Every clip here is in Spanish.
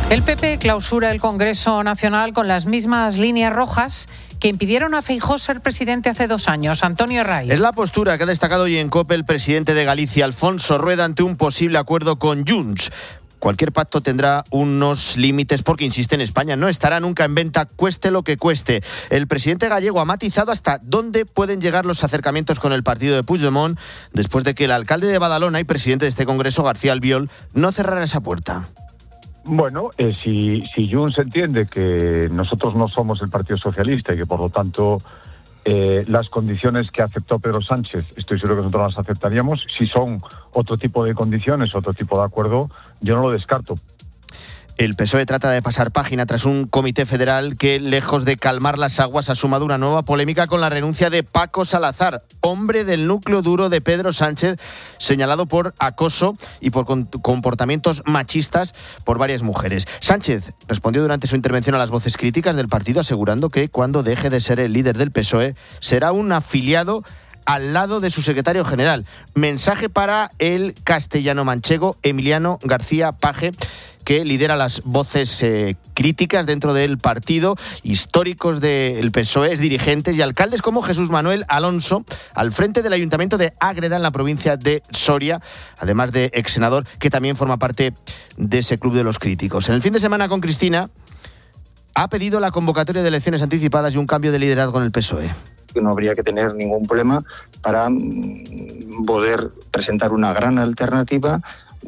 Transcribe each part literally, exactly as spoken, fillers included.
El P P clausura el Congreso Nacional con las mismas líneas rojas que impidieron a Feijóo ser presidente hace dos años. Antonio Raiz. Es la postura que ha destacado hoy en COPE el presidente de Galicia, Alfonso Rueda, ante un posible acuerdo con Junts. Cualquier pacto tendrá unos límites porque, insiste, en España no estará nunca en venta, cueste lo que cueste. El presidente gallego ha matizado hasta dónde pueden llegar los acercamientos con el partido de Puigdemont después de que el alcalde de Badalona y presidente de este congreso, García Albiol, no cerrara esa puerta. Bueno, eh, si, si Junts entiende que nosotros no somos el Partido Socialista y que por lo tanto eh, las condiciones que aceptó Pedro Sánchez, estoy seguro que nosotros las aceptaríamos. Si son otro tipo de condiciones, otro tipo de acuerdo, yo no lo descarto. El P S O E trata de pasar página tras un comité federal que, lejos de calmar las aguas, ha sumado una nueva polémica con la renuncia de Paco Salazar, hombre del núcleo duro de Pedro Sánchez, señalado por acoso y por comportamientos machistas por varias mujeres. Sánchez respondió durante su intervención a las voces críticas del partido, asegurando que cuando deje de ser el líder del P S O E será un afiliado al lado de su secretario general. Mensaje para el castellano-manchego Emiliano García Paje, que lidera las voces eh, críticas dentro del partido, históricos del P S O E, dirigentes y alcaldes como Jesús Manuel Alonso, al frente del Ayuntamiento de Ágreda, en la provincia de Soria, además de ex senador, que también forma parte de ese club de los críticos. En el fin de semana con Cristina, ha pedido la convocatoria de elecciones anticipadas y un cambio de liderazgo en el P S O E. Que no habría que tener ningún problema para poder presentar una gran alternativa,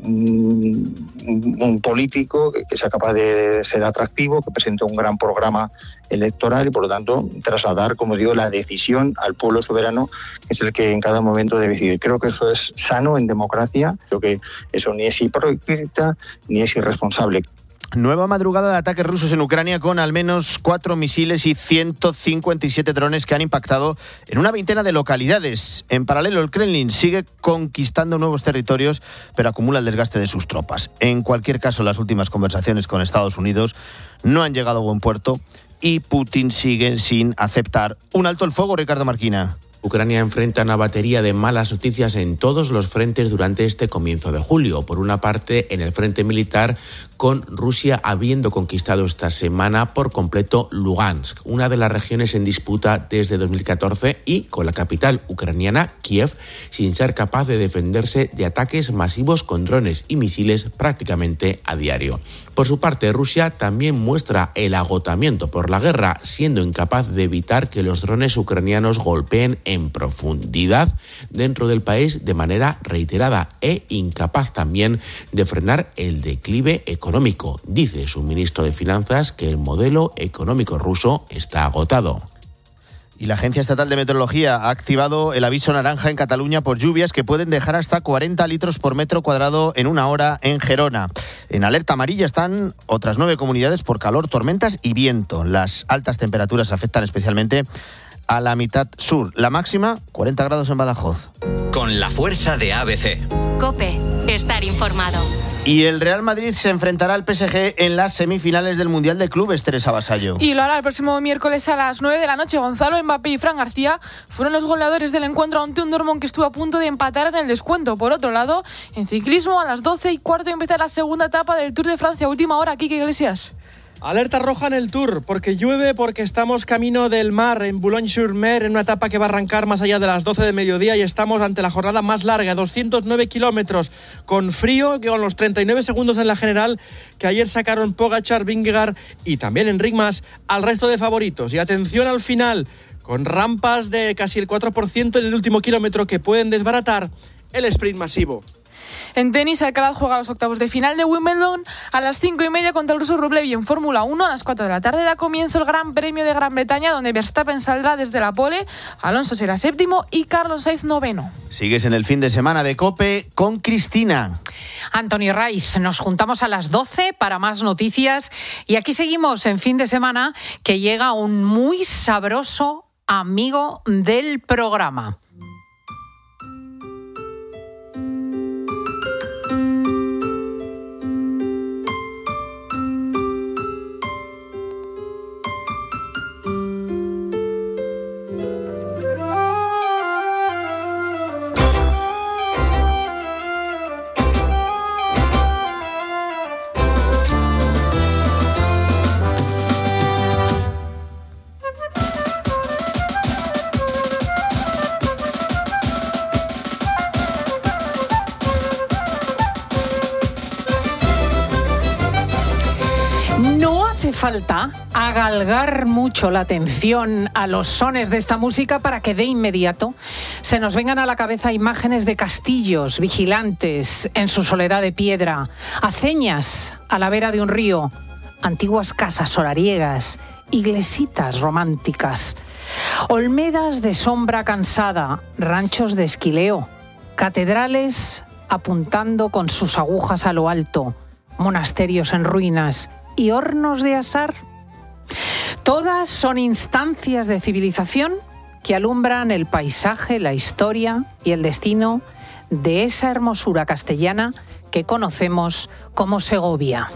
un, un político que, que sea capaz de ser atractivo, que presente un gran programa electoral y por lo tanto trasladar, como digo, la decisión al pueblo soberano, que es el que en cada momento debe decidir. Creo que eso es sano en democracia, creo que eso ni es hipócrita ni es irresponsable. Nueva madrugada de ataques rusos en Ucrania con al menos cuatro misiles y ciento cincuenta y siete drones que han impactado en una veintena de localidades. En paralelo, el Kremlin sigue conquistando nuevos territorios, pero acumula el desgaste de sus tropas. En cualquier caso, las últimas conversaciones con Estados Unidos no han llegado a buen puerto y Putin sigue sin aceptar un alto el fuego. Ricardo Marquina. Ucrania enfrenta una batería de malas noticias en todos los frentes durante este comienzo de julio. Por una parte, en el frente militar, con Rusia habiendo conquistado esta semana por completo Lugansk, una de las regiones en disputa desde dos mil catorce, y con la capital ucraniana, Kiev, sin ser capaz de defenderse de ataques masivos con drones y misiles prácticamente a diario. Por su parte, Rusia también muestra el agotamiento por la guerra, siendo incapaz de evitar que los drones ucranianos golpeen en profundidad dentro del país de manera reiterada e incapaz también de frenar el declive económico. Dice su ministro de Finanzas que el modelo económico ruso está agotado. Y la Agencia Estatal de Meteorología ha activado el aviso naranja en Cataluña por lluvias que pueden dejar hasta cuarenta litros por metro cuadrado en una hora en Gerona. En alerta amarilla están otras nueve comunidades por calor, tormentas y viento. Las altas temperaturas afectan especialmente a la mitad sur. La máxima, cuarenta grados en Badajoz. Con la fuerza de A B C. COPE, estar informado. Y el Real Madrid se enfrentará al P S G en las semifinales del Mundial de Clubes, Teresa Vasallo. Y lo hará el próximo miércoles a las nueve de la noche. Gonzalo Mbappé y Fran García fueron los goleadores del encuentro ante un Dortmund que estuvo a punto de empatar en el descuento. Por otro lado, en ciclismo, a las doce y cuarto empieza la segunda etapa del Tour de Francia. Última hora, Quique Iglesias. Alerta roja en el Tour, porque llueve, porque estamos camino del mar en Boulogne-sur-Mer, en una etapa que va a arrancar más allá de las doce del mediodía, y estamos ante la jornada más larga, doscientos nueve kilómetros, con frío, que con los treinta y nueve segundos en la general, que ayer sacaron Pogačar, Vingegaard y también Enric Mas al resto de favoritos. Y atención al final, con rampas de casi el cuatro por ciento en el último kilómetro que pueden desbaratar el sprint masivo. En tenis, Alcaraz juega los octavos de final de Wimbledon a las cinco y media contra el ruso Rublev, y en Fórmula uno a las cuatro de la tarde da comienzo el Gran Premio de Gran Bretaña, donde Verstappen saldrá desde la pole, Alonso será séptimo y Carlos Sainz noveno. Sigues en el fin de semana de COPE con Cristina. Antonio Raiz, nos juntamos a las doce para más noticias y aquí seguimos en fin de semana, que llega un muy sabroso amigo del programa. falta agalgar mucho la atención a los sones de esta música para que de inmediato se nos vengan a la cabeza imágenes de castillos vigilantes en su soledad de piedra, aceñas a la vera de un río, antiguas casas solariegas, iglesitas románticas, olmedas de sombra cansada, ranchos de esquileo, catedrales apuntando con sus agujas a lo alto, monasterios en ruinas y hornos de asar. Todas son instancias de civilización que alumbran el paisaje, la historia y el destino de esa hermosura castellana que conocemos como Segovia.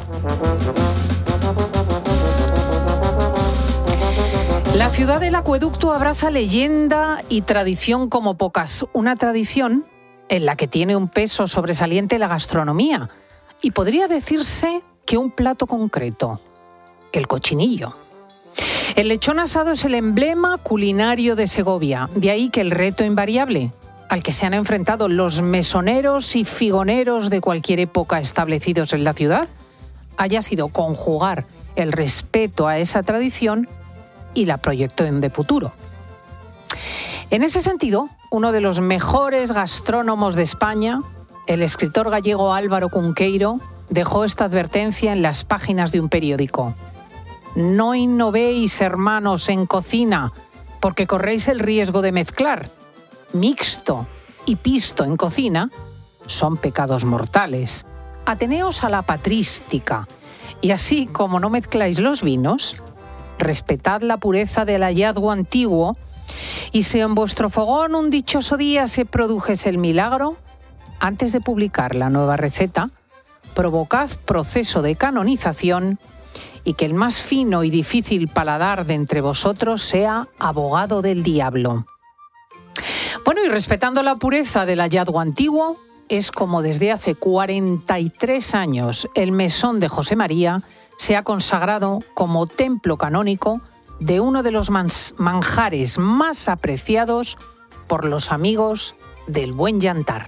La ciudad del acueducto abraza leyenda y tradición como pocas. Una tradición en la que tiene un peso sobresaliente la gastronomía. Y podría decirse que un plato concreto, el cochinillo. El lechón asado es el emblema culinario de Segovia. De ahí que el reto invariable al que se han enfrentado los mesoneros y figoneros de cualquier época establecidos en la ciudad haya sido conjugar el respeto a esa tradición y la proyección de futuro. En ese sentido, uno de los mejores gastrónomos de España, el escritor gallego Álvaro Cunqueiro, dejó esta advertencia en las páginas de un periódico. No innovéis, hermanos, en cocina, porque corréis el riesgo de mezclar. Mixto y pisto en cocina son pecados mortales. Ateneos a la patrística. Y así como no mezcláis los vinos, respetad la pureza del hallazgo antiguo, y si en vuestro fogón un dichoso día se produjese el milagro, antes de publicar la nueva receta, provocad proceso de canonización y que el más fino y difícil paladar de entre vosotros sea abogado del diablo. Bueno, y respetando la pureza del hallazgo antiguo, es como desde hace cuarenta y tres años el mesón de José María se ha consagrado como templo canónico de uno de los manjares más apreciados por los amigos del buen yantar.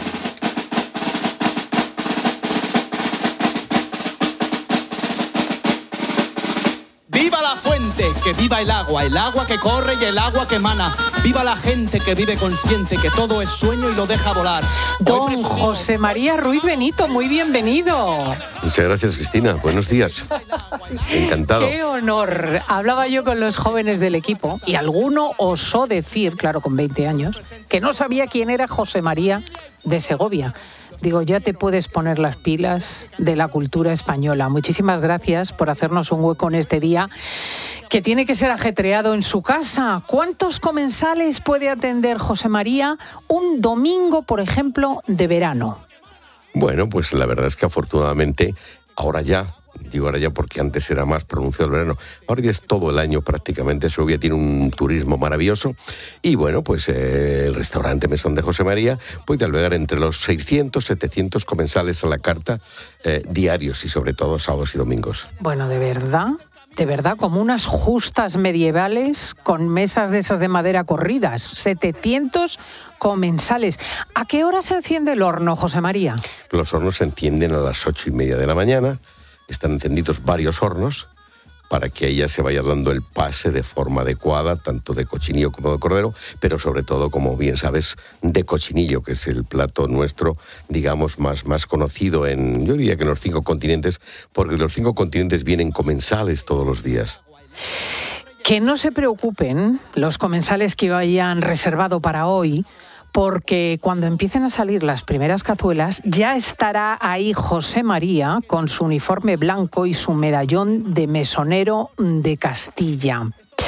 ¡Viva la fuente! ¡Que viva el agua! El agua que corre y el agua que emana. ¡Viva la gente que vive consciente que todo es sueño y lo deja volar! Don José María Ruiz Benito, muy bienvenido. Muchas gracias, Cristina. Buenos días. Encantado. ¡Qué honor! Hablaba yo con los jóvenes del equipo y alguno osó decir, claro, con veinte años, que no sabía quién era José María de Segovia. Digo, ya te puedes poner las pilas de la cultura española. Muchísimas gracias por hacernos un hueco en este día que tiene que ser ajetreado en su casa. ¿Cuántos comensales puede atender José María un domingo, por ejemplo, de verano? Bueno, pues la verdad es que afortunadamente ahora ya, digo ahora ya porque antes era más pronunciado el verano, ahora ya es todo el año prácticamente. Segovia tiene un turismo maravilloso y bueno, pues eh, el restaurante Mesón de José María puede albergar entre los seiscientos, setecientos comensales a la carta eh, diarios y sobre todo sábados y domingos. Bueno, de verdad, de verdad, como unas justas medievales con mesas de esas de madera corridas, setecientos comensales. ¿A qué hora se enciende el horno, José María? Los hornos se encienden a las ocho y media de la mañana. Están encendidos varios hornos para que ella se vaya dando el pase de forma adecuada, tanto de cochinillo como de cordero, pero sobre todo, como bien sabes, de cochinillo, que es el plato nuestro, digamos, más, más conocido en, yo diría que en los cinco continentes, porque de los cinco continentes vienen comensales todos los días. Que no se preocupen los comensales que hayan reservado para hoy, porque cuando empiecen a salir las primeras cazuelas ya estará ahí José María con su uniforme blanco y su medallón de mesonero de Castilla.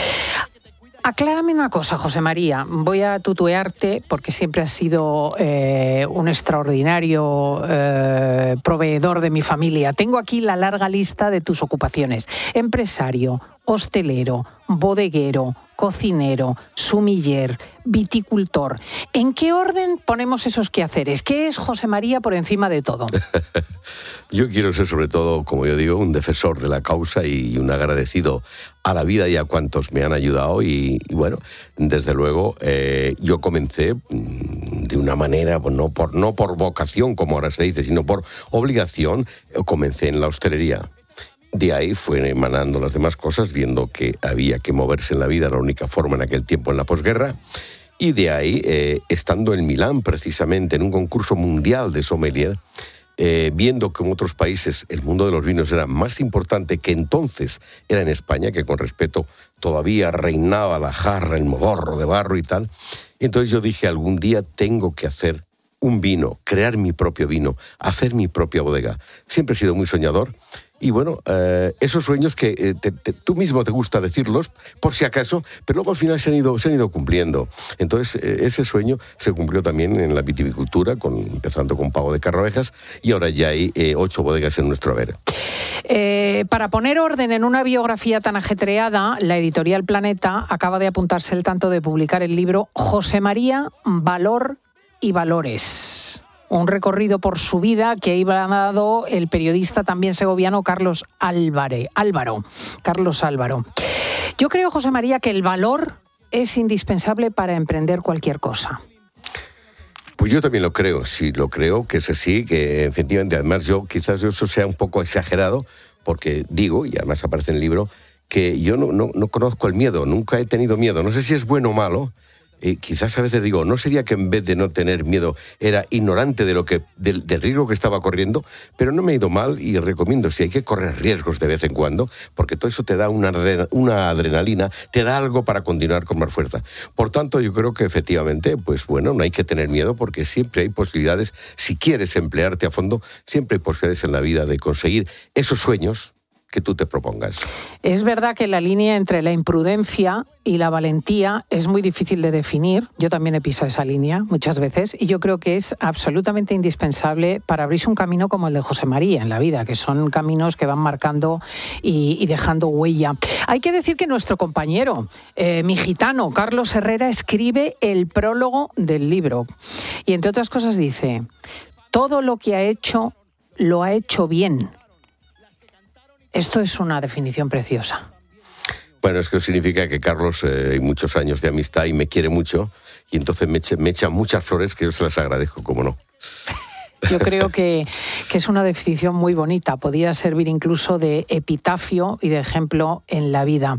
Aclárame una cosa, José María. Voy a tutearte porque siempre has sido eh, un extraordinario eh, proveedor de mi familia. Tengo aquí la larga lista de tus ocupaciones. Empresario, hostelero, bodeguero, cocinero, sumiller, viticultor. ¿En qué orden ponemos esos quehaceres? ¿Qué es José María por encima de todo? Yo quiero ser sobre todo, como yo digo, un defensor de la causa y un agradecido a la vida y a cuantos me han ayudado y, y bueno, desde luego eh, yo comencé de una manera, no por, no por vocación como ahora se dice, sino por obligación, comencé en la hostelería. De ahí fue emanando las demás cosas, viendo que había que moverse en la vida, la única forma en aquel tiempo en la posguerra. Y de ahí, eh, estando en Milán precisamente, en un concurso mundial de sommelier, eh, viendo que en otros países el mundo de los vinos era más importante que entonces era en España, que con respeto todavía reinaba la jarra, el modorro de barro y tal, entonces yo dije, algún día tengo que hacer un vino, crear mi propio vino, hacer mi propia bodega. Siempre he sido muy soñador. Y bueno, eh, esos sueños que eh, te, te, tú mismo te gusta decirlos, por si acaso, pero luego al final se han ido, se han ido cumpliendo. Entonces, eh, ese sueño se cumplió también en la vitivicultura, con, empezando con Pavo de Carrovejas, y ahora ya hay eh, ocho bodegas en nuestro haber. Eh, para poner orden en una biografía tan ajetreada, la editorial Planeta acaba de apuntarse el tanto de publicar el libro José María, Valor y Valores. Un recorrido por su vida que iba dado el periodista también segoviano Carlos Álvarez, Álvaro. Carlos Álvaro. Yo creo, José María, que el valor es indispensable para emprender cualquier cosa. Pues yo también lo creo, sí, lo creo que es así, que efectivamente, además yo quizás eso sea un poco exagerado, porque digo, y además aparece en el libro, que yo no, no, no conozco el miedo, nunca he tenido miedo, no sé si es bueno o malo. Eh, quizás a veces digo, ¿no sería que en vez de no tener miedo era ignorante de lo que del, del riesgo que estaba corriendo? Pero no me he ido mal y recomiendo, si hay que correr riesgos de vez en cuando, porque todo eso te da una, una adrenalina, te da algo para continuar con más fuerza. Por tanto, yo creo que efectivamente, pues bueno, no hay que tener miedo porque siempre hay posibilidades, si quieres emplearte a fondo, siempre hay posibilidades en la vida de conseguir esos sueños que tú te propongas. Es verdad que la línea entre la imprudencia y la valentía es muy difícil de definir. Yo también he pisado esa línea muchas veces y yo creo que es absolutamente indispensable para abrirse un camino como el de José María en la vida, que son caminos que van marcando y, y dejando huella. Hay que decir que nuestro compañero, eh, mi gitano, Carlos Herrera, escribe el prólogo del libro y entre otras cosas dice: todo lo que ha hecho, lo ha hecho bien. Esto es una definición preciosa. Bueno, es que significa que Carlos eh, hay muchos años de amistad y me quiere mucho, y entonces me, echa, me echa muchas flores que yo se las agradezco, cómo no. Yo creo que, que es una definición muy bonita. Podría servir incluso de epitafio y de ejemplo en la vida.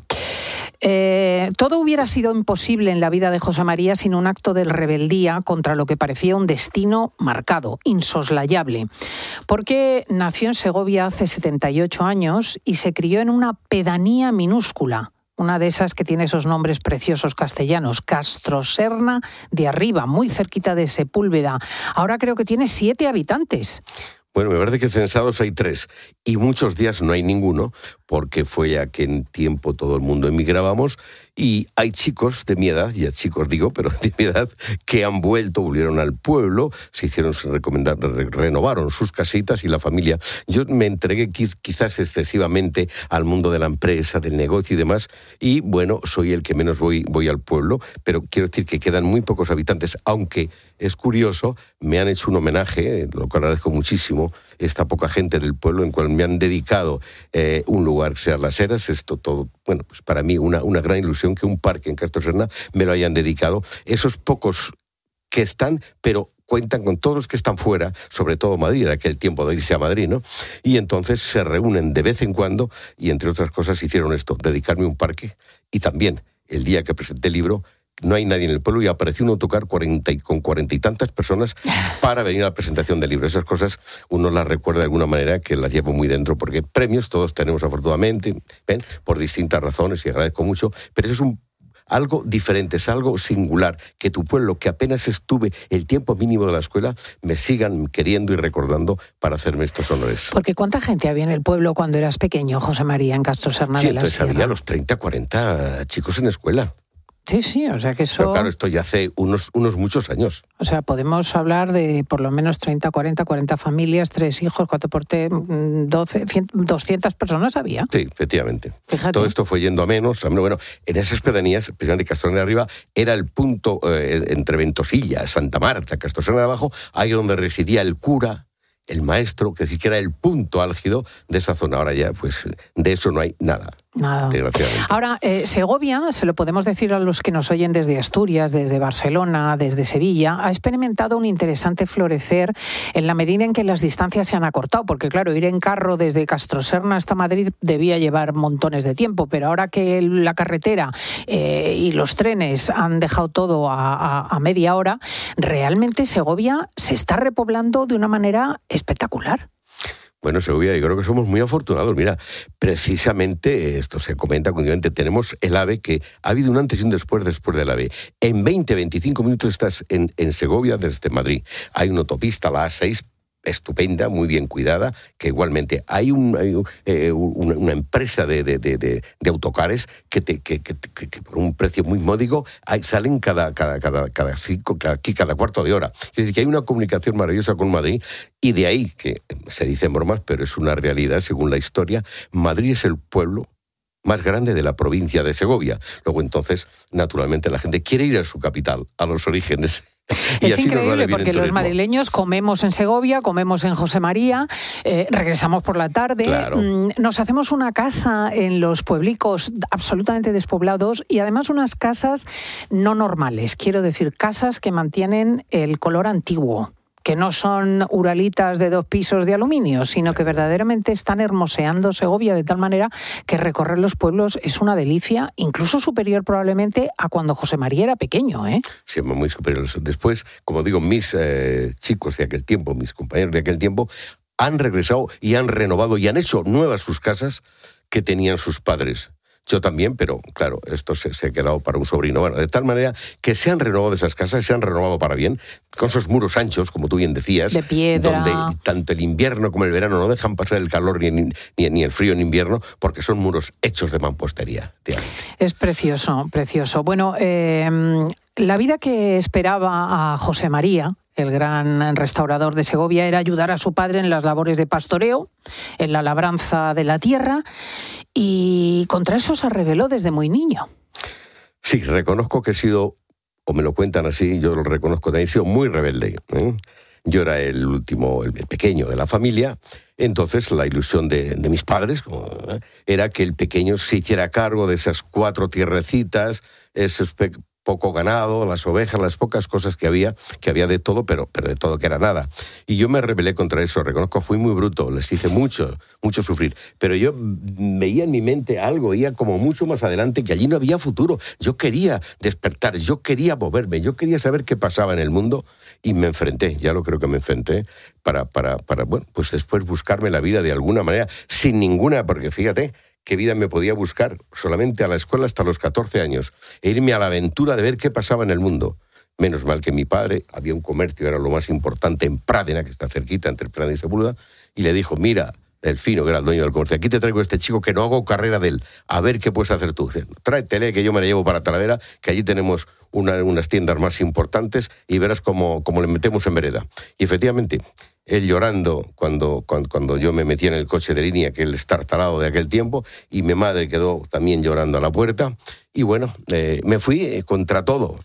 Eh, todo hubiera sido imposible en la vida de José María sin un acto de rebeldía contra lo que parecía un destino marcado, insoslayable. Porque nació en Segovia hace setenta y ocho años y se crió en una pedanía minúscula, una de esas que tiene esos nombres preciosos castellanos, Castroserna de Arriba, muy cerquita de Sepúlveda. Ahora creo que tiene siete habitantes. Bueno, me parece que censados hay tres y muchos días no hay ninguno, porque fue ya que en tiempo todo el mundo emigrábamos y hay chicos de mi edad, ya chicos digo, pero de mi edad, que han vuelto, volvieron al pueblo, se hicieron recomendar, re, renovaron sus casitas y la familia. Yo me entregué quizás excesivamente al mundo de la empresa, del negocio y demás, y bueno, soy el que menos voy, voy al pueblo, pero quiero decir que quedan muy pocos habitantes, aunque es curioso, me han hecho un homenaje, lo cual agradezco muchísimo, esta poca gente del pueblo en cual me han dedicado eh, un lugar que sea Las Heras. Esto todo, bueno, pues para mí una, una gran ilusión que un parque en Castroserna me lo hayan dedicado. Esos pocos que están, pero cuentan con todos los que están fuera, sobre todo Madrid, era aquel tiempo de irse a Madrid, ¿no? Y entonces se reúnen de vez en cuando y entre otras cosas hicieron esto, dedicarme un parque. Y también el día que presenté el libro, no hay nadie en el pueblo y apareció un autocar cuarenta y, con cuarenta y tantas personas para venir a la presentación del libro. Esas cosas uno las recuerda de alguna manera, que las llevo muy dentro, porque premios todos tenemos afortunadamente, ¿ven? Por distintas razones, y agradezco mucho, pero eso es un algo diferente, es algo singular, que tu pueblo, que apenas estuve el tiempo mínimo de la escuela, me sigan queriendo y recordando para hacerme estos honores. Porque ¿cuánta gente había en el pueblo cuando eras pequeño, José María, en Castroserna sí, de la Sierra? Sí, entonces había los treinta, cuarenta chicos en escuela. Sí, sí, o sea que eso... Pero claro, esto ya hace unos, unos muchos años. O sea, podemos hablar de por lo menos treinta, cuarenta, cuarenta familias, tres hijos, cuatro por tres, doce, cien, doscientas personas había. Sí, efectivamente. Fíjate. Todo esto fue yendo a menos. Bueno, en esas pedanías, especialmente Castroserna de Arriba, era el punto eh, entre Ventosilla, Santa Marta, Castroserna de Abajo, ahí donde residía el cura, el maestro, que decir que era el punto álgido de esa zona. Ahora ya, pues, de eso no hay nada. Nada. Desgraciadamente. Ahora, eh, Segovia, se lo podemos decir a los que nos oyen desde Asturias, desde Barcelona, desde Sevilla, ha experimentado un interesante florecer en la medida en que las distancias se han acortado, porque claro, ir en carro desde Castroserna hasta Madrid debía llevar montones de tiempo, pero ahora que la carretera eh, y los trenes han dejado todo a, a, a media hora, realmente Segovia se está repoblando de una manera espectacular. Bueno, Segovia, yo creo que somos muy afortunados. Mira, precisamente esto se comenta continuamente. Tenemos el AVE, que ha habido un antes y un después después del AVE. En veinte, veinticinco minutos estás en, en Segovia desde Madrid. Hay una autopista, la A seis, estupenda, muy bien cuidada, que igualmente hay, un, hay un, eh, una, una empresa de, de, de, de autocares que, te, que, que, que, que por un precio muy módico hay, salen cada, cada, cada, cada, cinco, cada, cada cuarto de hora. Es decir, que hay una comunicación maravillosa con Madrid, y de ahí, que se dicen bromas, pero es una realidad según la historia, Madrid es el pueblo más grande de la provincia de Segovia. Luego entonces, naturalmente, la gente quiere ir a su capital, a los orígenes. Y es increíble porque los madrileños comemos en Segovia, comemos en José María, eh, regresamos por la tarde, claro. mmm, nos hacemos una casa en los pueblicos absolutamente despoblados y además unas casas no normales, quiero decir, casas que mantienen el color antiguo, que no son uralitas de dos pisos de aluminio, sino que verdaderamente están hermoseando Segovia de tal manera que recorrer los pueblos es una delicia, incluso superior probablemente a cuando José María era pequeño, ¿eh? Sí, muy superior. Después, como digo, mis eh, chicos de aquel tiempo, mis compañeros de aquel tiempo, han regresado y han renovado y han hecho nuevas sus casas que tenían sus padres. Yo también, pero claro, esto se, se ha quedado para un sobrino. Bueno, de tal manera que se han renovado esas casas, se han renovado para bien, con esos muros anchos, como tú bien decías, de piedra, donde tanto el invierno como el verano no dejan pasar el calor ni, ni, ni el frío en invierno, porque son muros hechos de mampostería. Es precioso, precioso. Bueno, eh, la vida que esperaba a José María, el gran restaurador de Segovia, era ayudar a su padre en las labores de pastoreo, en la labranza de la tierra, y contra eso se rebeló desde muy niño. Sí, reconozco que he sido, o me lo cuentan así, yo lo reconozco también, he sido muy rebelde, ¿eh? Yo era el último, el pequeño de la familia, entonces la ilusión de, de mis padres como, ¿eh? era que el pequeño se hiciera cargo de esas cuatro tierrecitas, esos pe- poco ganado, las ovejas, las pocas cosas que había, que había de todo, pero, pero de todo que era nada. Y yo me rebelé contra eso, reconozco, fui muy bruto, les hice mucho, mucho sufrir. Pero yo veía en mi mente algo, veía como mucho más adelante, que allí no había futuro. Yo quería despertar, yo quería moverme, yo quería saber qué pasaba en el mundo, y me enfrenté, ya lo creo que me enfrenté, para, para, para bueno, pues después buscarme la vida de alguna manera, sin ninguna, porque fíjate, qué vida me podía buscar solamente a la escuela hasta los catorce años, e irme a la aventura de ver qué pasaba en el mundo. Menos mal que mi padre, había un comercio, era lo más importante en Pradena, que está cerquita, entre Pradena y Sepúlveda, y le dijo, mira, Delfino, que era el dueño del comercio, aquí te traigo a este chico que no hago carrera de él, a ver qué puedes hacer tú. Dice, tráetele, que yo me la llevo para Talavera, que allí tenemos una, unas tiendas más importantes, y verás cómo, cómo le metemos en vereda. Y efectivamente, él llorando cuando, cuando, cuando yo me metí en el coche de línea, que él estartalado de aquel tiempo, y mi madre quedó también llorando a la puerta, y bueno, eh, me fui contra todo.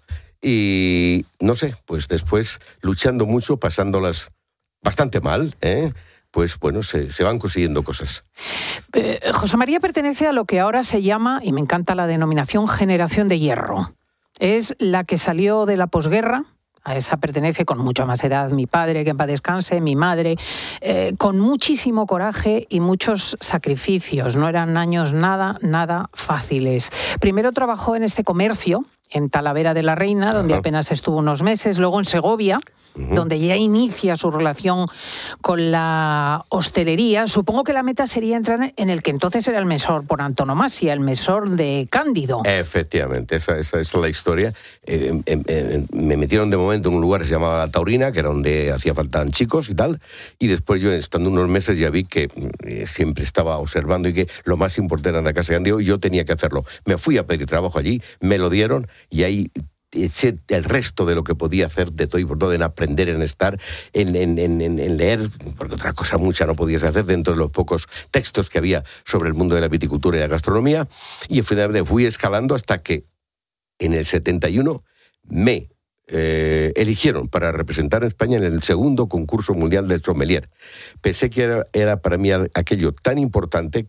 Y no sé, pues después luchando mucho, pasándolas bastante mal, ¿eh? pues bueno, se, se van consiguiendo cosas. Eh, José María pertenece a lo que ahora se llama, y me encanta la denominación, generación de hierro. Es la que salió de la posguerra. A esa pertenece con mucha más edad mi padre, que en paz descanse, mi madre, eh, con muchísimo coraje y muchos sacrificios. No eran años nada, nada fáciles. Primero trabajó en este comercio, en Talavera de la Reina, donde Ajá. apenas estuvo unos meses, luego en Segovia, uh-huh. donde ya inicia su relación con la hostelería. Supongo que la meta sería entrar en el que entonces era el mesor por antonomasia, el mesor de Cándido. Efectivamente, esa, esa, esa es la historia. Eh, eh, eh, me metieron de momento en un lugar que se llamaba La Taurina, que era donde hacía falta chicos y tal, y después yo, estando unos meses, ya vi que eh, siempre estaba observando y que lo más importante era la casa de Cándido, y yo tenía que hacerlo. Me fui a pedir trabajo allí, me lo dieron, y ahí eché el resto de lo que podía hacer de todo y por todo, en aprender, en estar, en, en, en, en leer, porque otra cosa mucha no podías hacer dentro de los pocos textos que había sobre el mundo de la viticultura y la gastronomía, y finalmente fui escalando hasta que en el setenta y uno me eh, eligieron para representar a España en el segundo concurso mundial del sommelier. Pensé que era, era para mí aquello tan importante que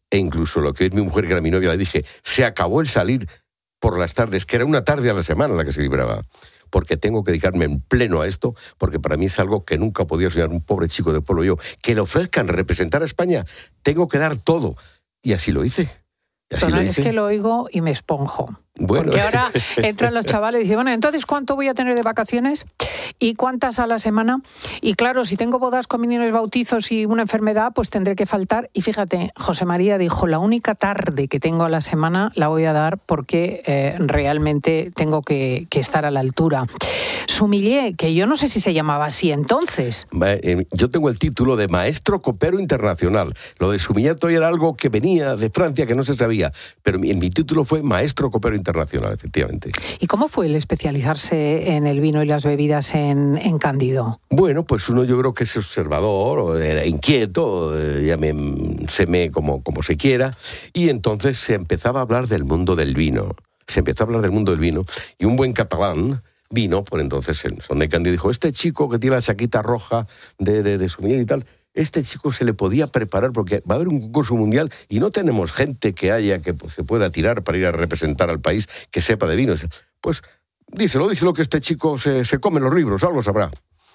E incluso lo que es mi mujer, que era mi novia, le dije, se acabó el salir por las tardes, que era una tarde a la semana la que se libraba, porque tengo que dedicarme en pleno a esto, porque para mí es algo que nunca podía soñar un pobre chico de pueblo yo, que le ofrezcan representar a España, tengo que dar todo. Y así lo hice. Y así Pero lo no, hice. es que lo oigo y me esponjo. Bueno. Porque ahora entran los chavales y dicen, bueno, entonces, ¿cuánto voy a tener de vacaciones? ¿Y cuántas a la semana? Y claro, si tengo bodas, comuniones, bautizos y una enfermedad, pues tendré que faltar. Y fíjate, José María dijo, la única tarde que tengo a la semana la voy a dar porque eh, realmente tengo que, que estar a la altura. Sumiller, que yo no sé si se llamaba así entonces. Yo tengo el título de maestro copero internacional. Lo de Sumiller todavía era algo que venía de Francia, que no se sabía. Pero mi, mi título fue maestro copero internacional, efectivamente. ¿Y cómo fue el especializarse en el vino y las bebidas en, en Cándido? Bueno, pues uno yo creo que es observador, era inquieto, llámenseme como, como se quiera, y entonces se empezaba a hablar del mundo del vino. Se empezó a hablar del mundo del vino, y un buen catalán vino, por entonces, en Son de Cándido, dijo, este chico que tiene la chaqueta roja de, de, de Sumiller y tal, este chico se le podía preparar porque va a haber un concurso mundial y no tenemos gente que haya que pues, se pueda tirar para ir a representar al país que sepa de vinos. Pues díselo, díselo que este chico se, se come los libros, algo sabrá.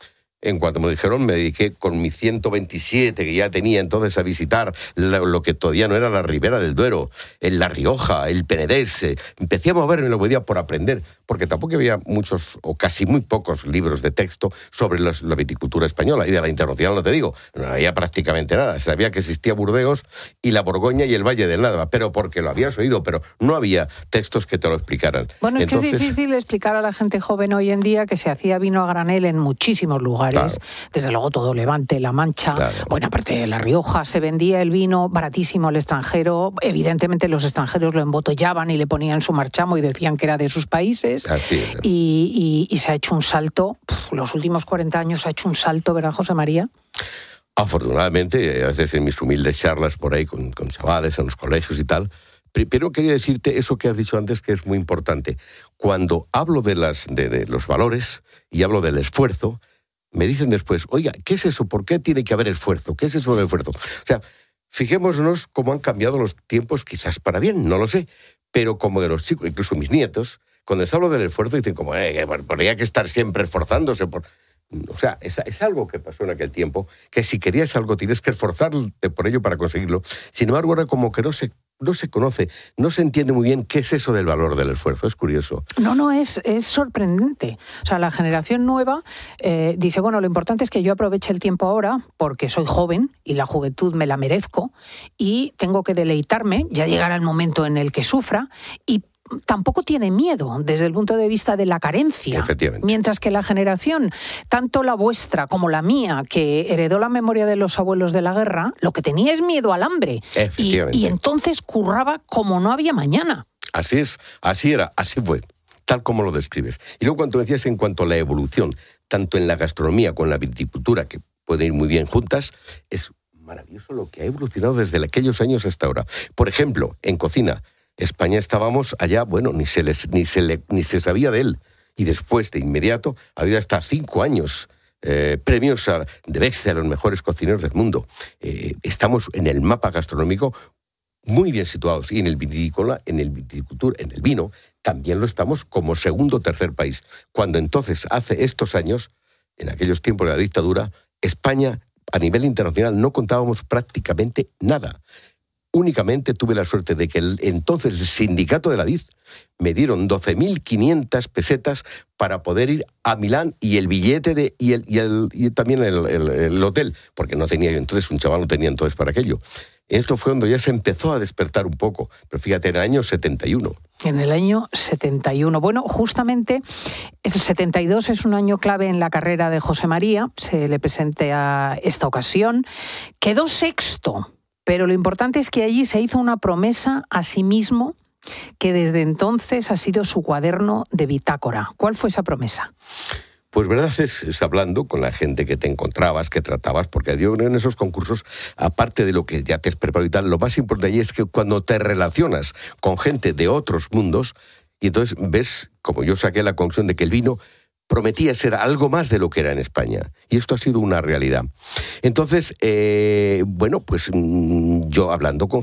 En cuanto me dijeron, me dediqué con mi ciento veintisiete que ya tenía entonces a visitar lo, lo que todavía no era la Ribera del Duero, el La Rioja, el Penedés. Empecé a moverme lo que podía por aprender, porque tampoco había muchos o casi muy pocos libros de texto sobre los, la viticultura española, y de la internacional no te digo, no había prácticamente nada. Sabía que existía Burdeos y la Borgoña y el Valle del Nava, pero porque lo habías oído, pero no había textos que te lo explicaran. Bueno, es entonces, que es difícil explicar a la gente joven hoy en día que se hacía vino a granel en muchísimos lugares. Claro. Desde luego todo Levante, La Mancha, claro. Bueno, aparte de La Rioja, se vendía el vino baratísimo al extranjero. Evidentemente los extranjeros lo embotellaban y le ponían su marchamo y decían que era de sus países. Así es. Y, y, y se ha hecho un salto, los últimos cuarenta años se ha hecho un salto, ¿verdad, José María? Afortunadamente, a veces en mis humildes charlas por ahí con, con chavales en los colegios y tal, pero quería decirte eso que has dicho antes, que es muy importante. Cuando hablo de, las, de, de los valores y hablo del esfuerzo, me dicen después, oiga, ¿qué es eso? ¿Por qué tiene que haber esfuerzo? ¿Qué es eso del esfuerzo? O sea, fijémonos cómo han cambiado los tiempos, quizás para bien, no lo sé, pero como de los chicos, incluso mis nietos, cuando les hablo del esfuerzo dicen como, eh, que habría que estar siempre esforzándose por... O sea, es, es algo que pasó en aquel tiempo, que si querías algo tienes que esforzarte por ello para conseguirlo. Sin embargo, ahora como que no se, no se conoce, no se entiende muy bien qué es eso del valor del esfuerzo. Es curioso. No, no, es, es sorprendente. O sea, la generación nueva eh, dice, bueno, lo importante es que yo aproveche el tiempo ahora porque soy joven y la juventud me la merezco y tengo que deleitarme, ya llegará el momento en el que sufra y tampoco tiene miedo desde el punto de vista de la carencia. Mientras que la generación, tanto la vuestra como la mía, que heredó la memoria de los abuelos de la guerra, lo que tenía es miedo al hambre. Y, y entonces curraba como no había mañana. Así es, así era, así fue, tal como lo describes. Y luego cuando decías en cuanto a la evolución, tanto en la gastronomía como en la viticultura, que pueden ir muy bien juntas, es maravilloso lo que ha evolucionado desde aquellos años hasta ahora. Por ejemplo, en cocina, España estábamos allá, bueno, ni se, les, ni, se le, ni se sabía de él. Y después, de inmediato, ha habido hasta cinco años eh, premios a, de Bexel a los mejores cocineros del mundo. Eh, estamos en el mapa gastronómico muy bien situados. Y en el vinícola, en el viticultura, en el vino, también lo estamos como segundo o tercer país. Cuando entonces, hace estos años, en aquellos tiempos de la dictadura, España, a nivel internacional, no contábamos prácticamente nada. Únicamente tuve la suerte de que el entonces el sindicato de la vid me dieron doce mil quinientas pesetas para poder ir a Milán y el billete de y, el, y, el, y también el, el, el hotel, porque no tenía yo entonces, un chaval no tenía entonces para aquello. Esto fue cuando ya se empezó a despertar un poco, pero fíjate, en el año setenta y uno. En el año setenta y uno. Bueno, justamente el setenta y dos es un año clave en la carrera de José María, se le presenta esta ocasión. Quedó sexto. Pero lo importante es que allí se hizo una promesa a sí mismo que desde entonces ha sido su cuaderno de bitácora. ¿Cuál fue esa promesa? Pues verdad es, es hablando con la gente que te encontrabas, que tratabas, porque yo en esos concursos, aparte de lo que ya te has preparado y tal, lo más importante es que cuando te relacionas con gente de otros mundos, y entonces ves, como yo saqué la conclusión de que el vino prometía ser algo más de lo que era en España. Y esto ha sido una realidad. Entonces, eh, bueno, pues yo hablando con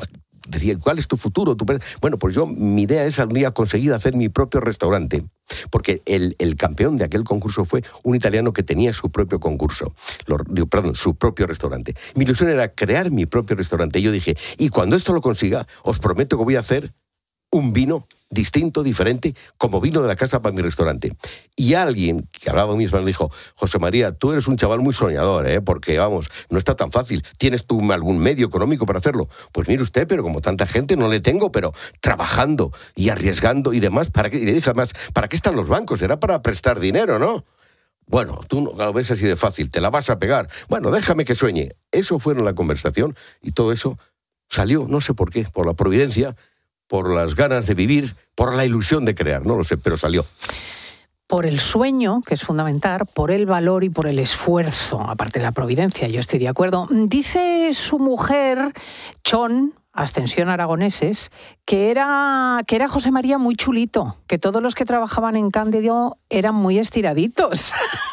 decía, ¿cuál es tu futuro? ¿Tu... Bueno, pues yo, mi idea es algún día conseguir hacer mi propio restaurante, porque el, el campeón de aquel concurso fue un italiano que tenía su propio concurso, lo, perdón, su propio restaurante. Mi ilusión era crear mi propio restaurante. Y yo dije, y cuando esto lo consiga, os prometo que voy a hacer un vino distinto, diferente, como vino de la casa para mi restaurante. Y alguien que hablaba mismo me dijo, José María, tú eres un chaval muy soñador, ¿eh? Porque, vamos, no está tan fácil. ¿Tienes tú algún medio económico para hacerlo? Pues mire usted, pero como tanta gente no le tengo, pero trabajando y arriesgando y demás. ¿Para qué? Y le dije además, ¿para qué están los bancos? Será para prestar dinero, ¿no? Bueno, tú no lo ves así de fácil, te la vas a pegar. Bueno, déjame que sueñe. Eso fue en la conversación y todo eso salió, no sé por qué, por la providencia, por las ganas de vivir, por la ilusión de crear, no lo sé, pero salió. Por el sueño, que es fundamental, por el valor y por el esfuerzo, aparte de la providencia, yo estoy de acuerdo. Dice su mujer, Chon, Ascensión Aragoneses, que era, que era José María muy chulito, que todos los que trabajaban en Cándido eran muy estiraditos.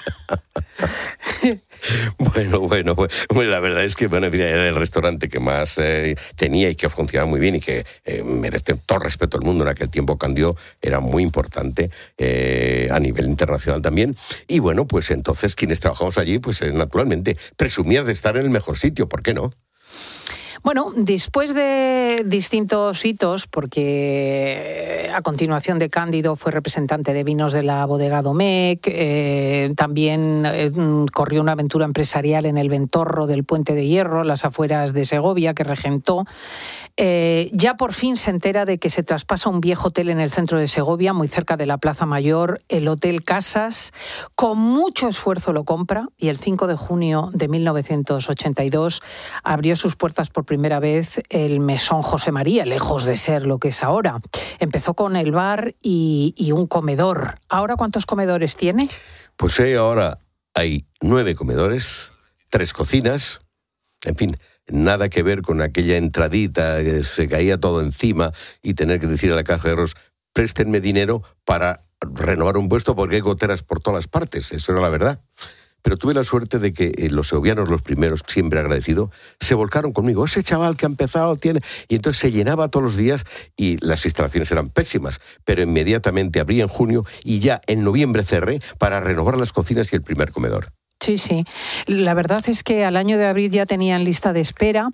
Bueno, bueno, bueno, la verdad es que bueno, mira, era el restaurante que más eh, tenía y que funcionaba muy bien y que eh, merece todo el respeto del mundo. En aquel tiempo Cándido era muy importante eh, a nivel internacional también. Y bueno, pues entonces quienes trabajamos allí, pues eh, naturalmente presumir de estar en el mejor sitio, ¿por qué no? Bueno, después de distintos hitos, porque a continuación de Cándido fue representante de vinos de la bodega Domecq, eh, también eh, corrió una aventura empresarial en el Ventorro del Puente de Hierro, las afueras de Segovia, que regentó. Eh, ya por fin se entera de que se traspasa un viejo hotel en el centro de Segovia, muy cerca de la Plaza Mayor, el Hotel Casas. Con mucho esfuerzo lo compra y el cinco de junio de mil novecientos ochenta y dos abrió sus puertas por primera vez el Mesón José María, lejos de ser lo que es ahora. Empezó con el bar y, y un comedor. ¿Ahora cuántos comedores tiene? Pues eh, ahora hay nueve comedores, tres cocinas, en fin, nada que ver con aquella entradita que se caía todo encima y tener que decir a la caja de ahorros, préstenme dinero para renovar un puesto porque hay goteras por todas las partes. Eso era la verdad. Pero tuve la suerte de que eh, los segovianos, los primeros, siempre agradecido, se volcaron conmigo. Ese chaval que ha empezado tiene... Y entonces se llenaba todos los días y las instalaciones eran pésimas. Pero inmediatamente abrí en junio y ya en noviembre cerré para renovar las cocinas y el primer comedor. Sí, sí. La verdad es que al año de abril ya tenían lista de espera,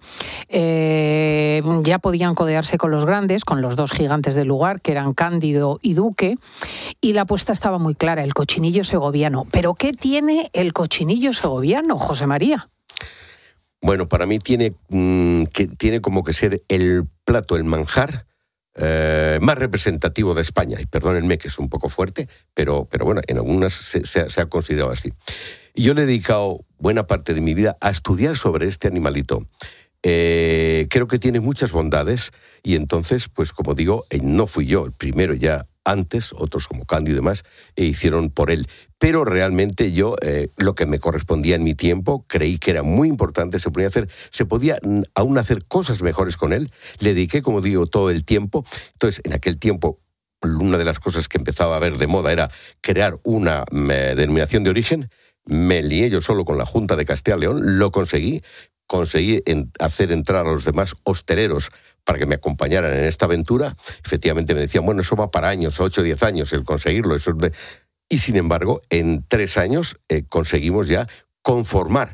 eh, ya podían codearse con los grandes, con los dos gigantes del lugar, que eran Cándido y Duque, y la apuesta estaba muy clara, el cochinillo segoviano. ¿Pero qué tiene el cochinillo segoviano, José María? Bueno, para mí tiene, mmm, que, tiene como que ser el plato, el manjar, Eh, más representativo de España, y perdónenme que es un poco fuerte, pero, pero bueno, en algunas se, se, se ha considerado así. Y yo le he dedicado buena parte de mi vida a estudiar sobre este animalito. Eh, creo que tiene muchas bondades y entonces, pues como digo, eh, no fui yo el primero, ya antes, otros como Cándido y demás, e hicieron por él. Pero realmente yo, eh, lo que me correspondía en mi tiempo, creí que era muy importante, se podía hacer, se podía aún hacer cosas mejores con él. Le dediqué, como digo, todo el tiempo. Entonces, en aquel tiempo, una de las cosas que empezaba a ver de moda era crear una eh, denominación de origen. Me lié yo solo con la Junta de Castilla y León, lo conseguí. Conseguí en hacer entrar a los demás hosteleros para que me acompañaran en esta aventura. Efectivamente me decían, bueno, eso va para años, ocho o diez años el conseguirlo. Eso es de... Y sin embargo, en tres años eh, conseguimos ya conformar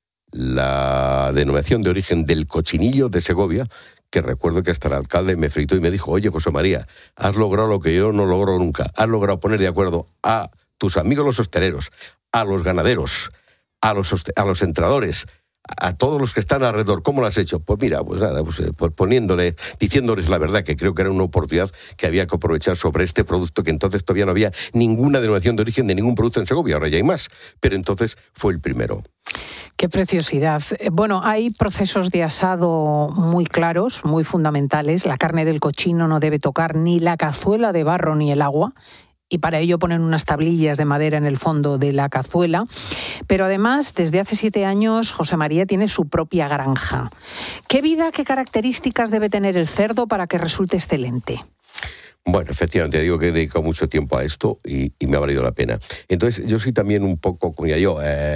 la denominación de origen del cochinillo de Segovia, que recuerdo que hasta el alcalde me felicitó y me dijo, oye, José María, has logrado lo que yo no logro nunca. Has logrado poner de acuerdo a tus amigos los hosteleros, a los ganaderos, a los, host- a los entradores, a todos los que están alrededor. ¿Cómo lo has hecho? Pues mira, pues nada, pues, eh, poniéndole, diciéndoles la verdad, que creo que era una oportunidad que había que aprovechar sobre este producto, que entonces todavía no había ninguna denominación de origen de ningún producto en Segovia, ahora ya hay más, pero entonces fue el primero. Qué preciosidad. Bueno, hay procesos de asado muy claros, muy fundamentales. La carne del cochino no debe tocar ni la cazuela de barro ni el agua, y para ello ponen unas tablillas de madera en el fondo de la cazuela. Pero además, desde hace siete años, José María tiene su propia granja. ¿Qué vida, qué características debe tener el cerdo para que resulte excelente? Bueno, efectivamente, digo que he dedicado mucho tiempo a esto y, y me ha valido la pena. Entonces, yo soy también un poco, como ya yo, eh,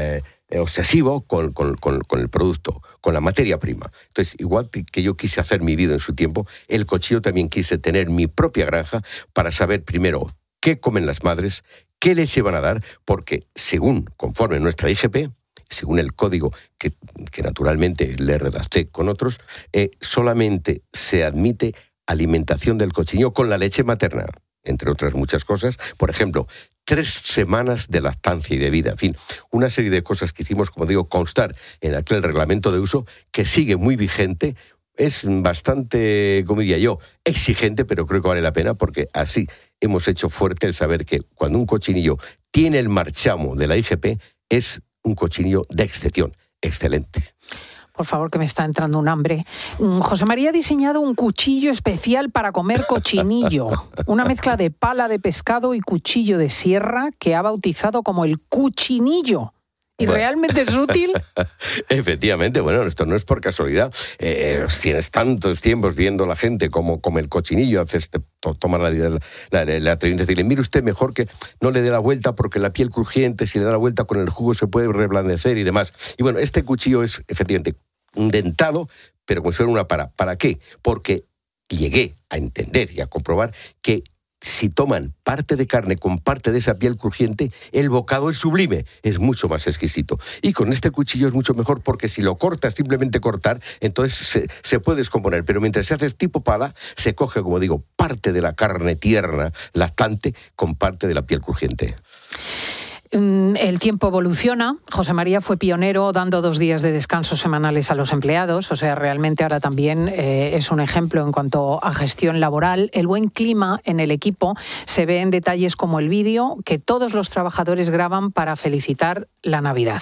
eh, obsesivo con, con, con, con el producto, con la materia prima. Entonces, igual que yo quise hacer mi vida en su tiempo, el cochillo también quise tener mi propia granja para saber primero qué comen las madres, qué leche van a dar, porque según, conforme nuestra I G P, según el código que, que naturalmente le redacté con otros, eh, solamente se admite alimentación del cochillo con la leche materna, entre otras muchas cosas. Por ejemplo, tres semanas de lactancia y de vida. En fin, una serie de cosas que hicimos, como digo, constar en aquel reglamento de uso que sigue muy vigente. Es bastante, como diría yo, exigente, pero creo que vale la pena porque así hemos hecho fuerte el saber que cuando un cochinillo tiene el marchamo de la I G P es un cochinillo de excepción. Excelente. Por favor, que me está entrando un hambre. José María ha diseñado un cuchillo especial para comer cochinillo. Una mezcla de pala de pescado y cuchillo de sierra que ha bautizado como el cuchinillo. ¿Y bueno, realmente es útil? Efectivamente, bueno, esto no es por casualidad. Eh, tienes tantos tiempos viendo a la gente como come el cochinillo, haces te, to, tomar la, la, la, la atrevimiento de decirle, mire usted, mejor que no le dé la vuelta porque la piel crujiente, si le da la vuelta con el jugo se puede reblandecer y demás. Y bueno, este cuchillo es efectivamente un dentado, pero como si fuera una para. ¿Para qué? Porque llegué a entender y a comprobar que si toman parte de carne con parte de esa piel crujiente, el bocado es sublime, es mucho más exquisito. Y con este cuchillo es mucho mejor porque si lo cortas, simplemente cortar, entonces se, se puede descomponer. Pero mientras se hace tipo pala, se coge, como digo, parte de la carne tierna, lactante, con parte de la piel crujiente. El tiempo evoluciona. José María fue pionero dando dos días de descanso semanales a los empleados. O sea, realmente ahora también eh, es un ejemplo en cuanto a gestión laboral. El buen clima en el equipo se ve en detalles como el vídeo que todos los trabajadores graban para felicitar la Navidad.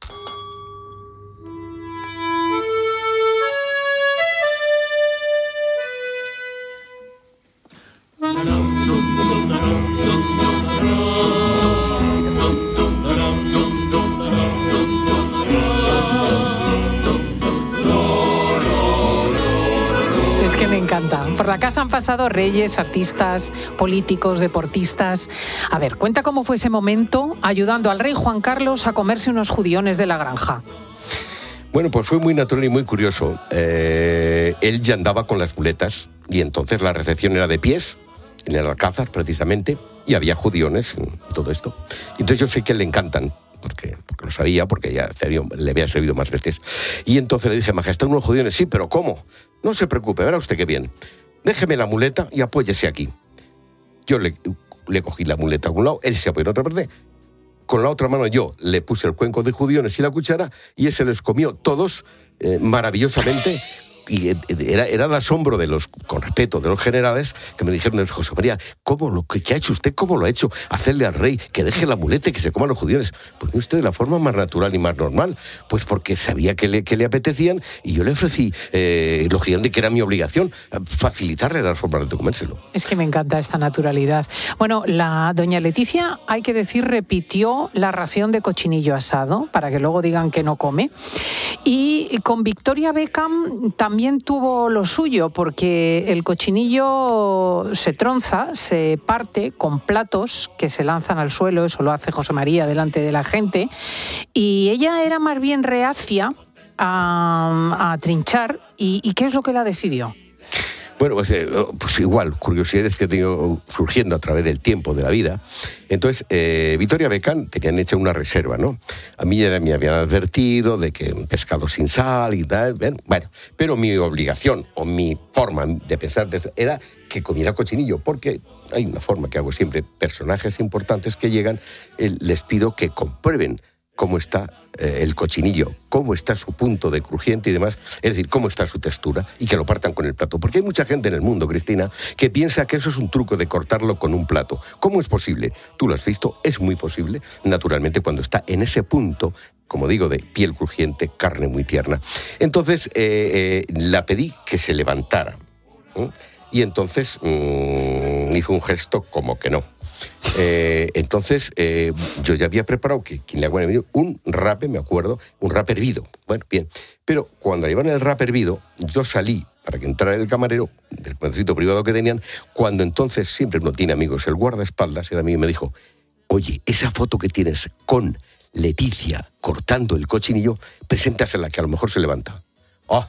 Es que me encanta. Por la casa han pasado reyes, artistas, políticos, deportistas. A ver, cuenta cómo fue ese momento ayudando al rey Juan Carlos a comerse unos judiones de la granja. Bueno, pues fue muy natural y muy curioso. Eh, él ya andaba con las muletas y entonces la recepción era de pies, en el Alcázar precisamente, y había judiones en todo esto. Entonces yo sé que le encantan, porque, porque lo sabía, porque ya le había servido más veces. Y entonces le dije, majestad, unos judiones, sí, pero ¿cómo? No se preocupe, verá usted qué bien. Déjeme la muleta y apóyese aquí. Yo le, le cogí la muleta a un lado, él se apoyó en otra parte. Con la otra mano yo le puse el cuenco de judiones y la cuchara y él se los comió todos eh, maravillosamente. Y era, era el asombro de los, con respeto, de los generales que me dijeron, José María, ¿cómo lo, qué, ¿qué ha hecho usted? ¿Cómo lo ha hecho? Hacerle al rey que deje la muleta y que se coman los judiones. Pues no, usted de la forma más natural y más normal. Pues porque sabía que le, que le apetecían y yo le ofrecí, eh, lógicamente que era mi obligación, facilitarle las formas de comérselo. Es que me encanta esta naturalidad. Bueno, la doña Leticia, hay que decir, repitió la ración de cochinillo asado, para que luego digan que no come. Y con Victoria Beckham también También tuvo lo suyo, porque el cochinillo se tronza, se parte con platos que se lanzan al suelo, eso lo hace José María delante de la gente, y ella era más bien reacia a, a trinchar. ¿Y, ¿Y qué es lo que la decidió? Bueno, pues, eh, pues igual, curiosidades que he tenido surgiendo a través del tiempo de la vida. Entonces, eh, Victoria Beckham tenían hecha una reserva, ¿no? A mí ya me habían advertido de que pescado sin sal y tal, bueno, pero mi obligación o mi forma de pensar era que comiera cochinillo, porque hay una forma que hago siempre, personajes importantes que llegan, eh, les pido que comprueben cómo está eh, el cochinillo, cómo está su punto de crujiente y demás, es decir, cómo está su textura, y que lo partan con el plato. Porque hay mucha gente en el mundo, Cristina, que piensa que eso es un truco de cortarlo con un plato. ¿Cómo es posible? Tú lo has visto, es muy posible, naturalmente, cuando está en ese punto, como digo, de piel crujiente, carne muy tierna. Entonces, eh, eh, la pedí que se levantara, ¿eh? Y entonces mmm, hizo un gesto como que no. Eh, entonces, eh, yo ya había preparado, que quien le hago un rape, me acuerdo, un rape hervido. Bueno, bien. Pero cuando llevan el rape hervido, yo salí para que entrara el camarero del comedorcito privado que tenían, cuando entonces siempre no tiene amigos, el guardaespaldas era amigo y me dijo, oye, esa foto que tienes con Leticia cortando el cochinillo, preséntasela que a lo mejor se levanta. ¡Oh!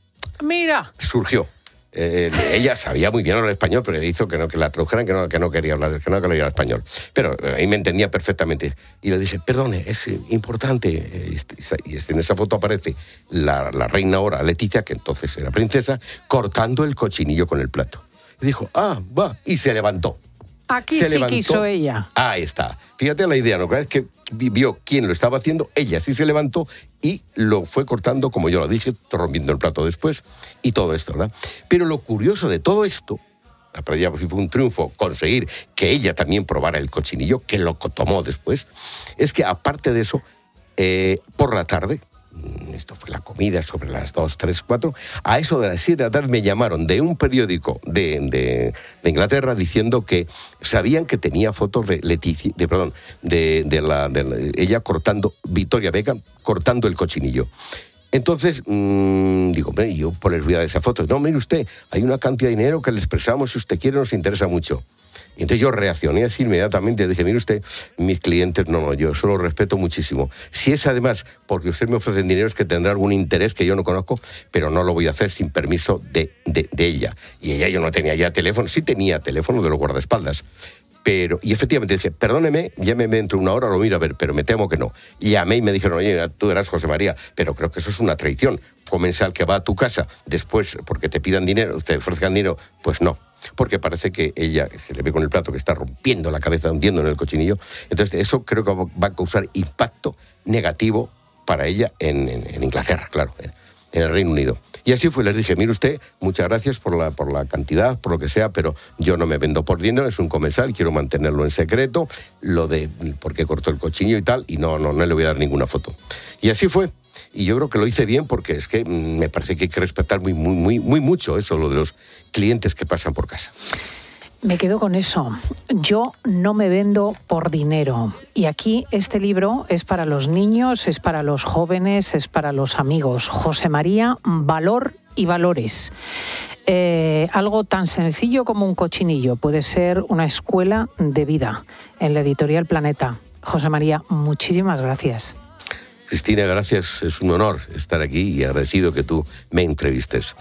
Mira. Surgió. Eh, ella sabía muy bien hablar español, pero le hizo que no, que la tradujeran, que no, que no quería hablar, que no quería hablar español. Pero eh, ahí me entendía perfectamente. Y le dije, perdone, es eh, importante. Eh, y, y en esa foto aparece la, la reina ahora, Leticia, que entonces era princesa, cortando el cochinillo con el plato. Y dijo, ah, va, y se levantó. Aquí se sí levantó. quiso ella. Ahí está. Fíjate la idea, ¿no? Cada vez que vio quién lo estaba haciendo, ella sí se levantó y lo fue cortando, como yo lo dije, rompiendo el plato después y todo esto, ¿verdad? Pero lo curioso de todo esto, para ella fue un triunfo conseguir que ella también probara el cochinillo, que lo tomó después, es que aparte de eso, eh, por la tarde, esto fue la comida sobre las dos, tres, cuatro, a eso de las siete de la tarde me llamaron de un periódico de, de, de Inglaterra diciendo que sabían que tenía fotos de Leticia, de, perdón, de, de, la, de la, ella cortando, Victoria Beckham cortando el cochinillo. Entonces, mmm, digo, yo por el ruido de esa foto, no, mire usted, hay una cantidad de dinero que le expresamos, si usted quiere nos interesa mucho. Y entonces yo reaccioné así inmediatamente, dije, mire usted, mis clientes, no, no, yo eso lo respeto muchísimo. Si es además porque usted me ofrece dinero es que tendrá algún interés que yo no conozco, pero no lo voy a hacer sin permiso de, de, de ella. Y ella, yo no tenía ya teléfono, sí tenía teléfono de los guardaespaldas. Pero, y efectivamente dije, perdóneme, llámeme dentro de una hora, lo miro a ver, pero me temo que no. Y llamé y me dijeron, oye, tú eras José María, pero creo que eso es una traición. Comensal que va a tu casa después porque te pidan dinero, te ofrezcan dinero, pues no. Porque parece que ella se le ve con el plato que está rompiendo la cabeza, hundiendo en el cochinillo. Entonces eso creo que va a causar impacto negativo para ella en, en, en Inglaterra, claro, en el Reino Unido. Y así fue, les dije, mire usted, muchas gracias por la, por la cantidad, por lo que sea, pero yo no me vendo por dinero, es un comensal, quiero mantenerlo en secreto, lo de por qué cortó el cochinillo y tal, y no, no, no le voy a dar ninguna foto. Y así fue. Y yo creo que lo hice bien porque es que me parece que hay que respetar muy, muy, muy, muy mucho eso, lo de los clientes que pasan por casa. Me quedo con eso. Yo no me vendo por dinero. Y aquí este libro es para los niños, es para los jóvenes, es para los amigos. José María, Valor y Valores. Eh, algo tan sencillo como un cochinillo puede ser una escuela de vida en la editorial Planeta. José María, muchísimas gracias. Cristina, gracias. Es un honor estar aquí y agradecido que tú me entrevistes.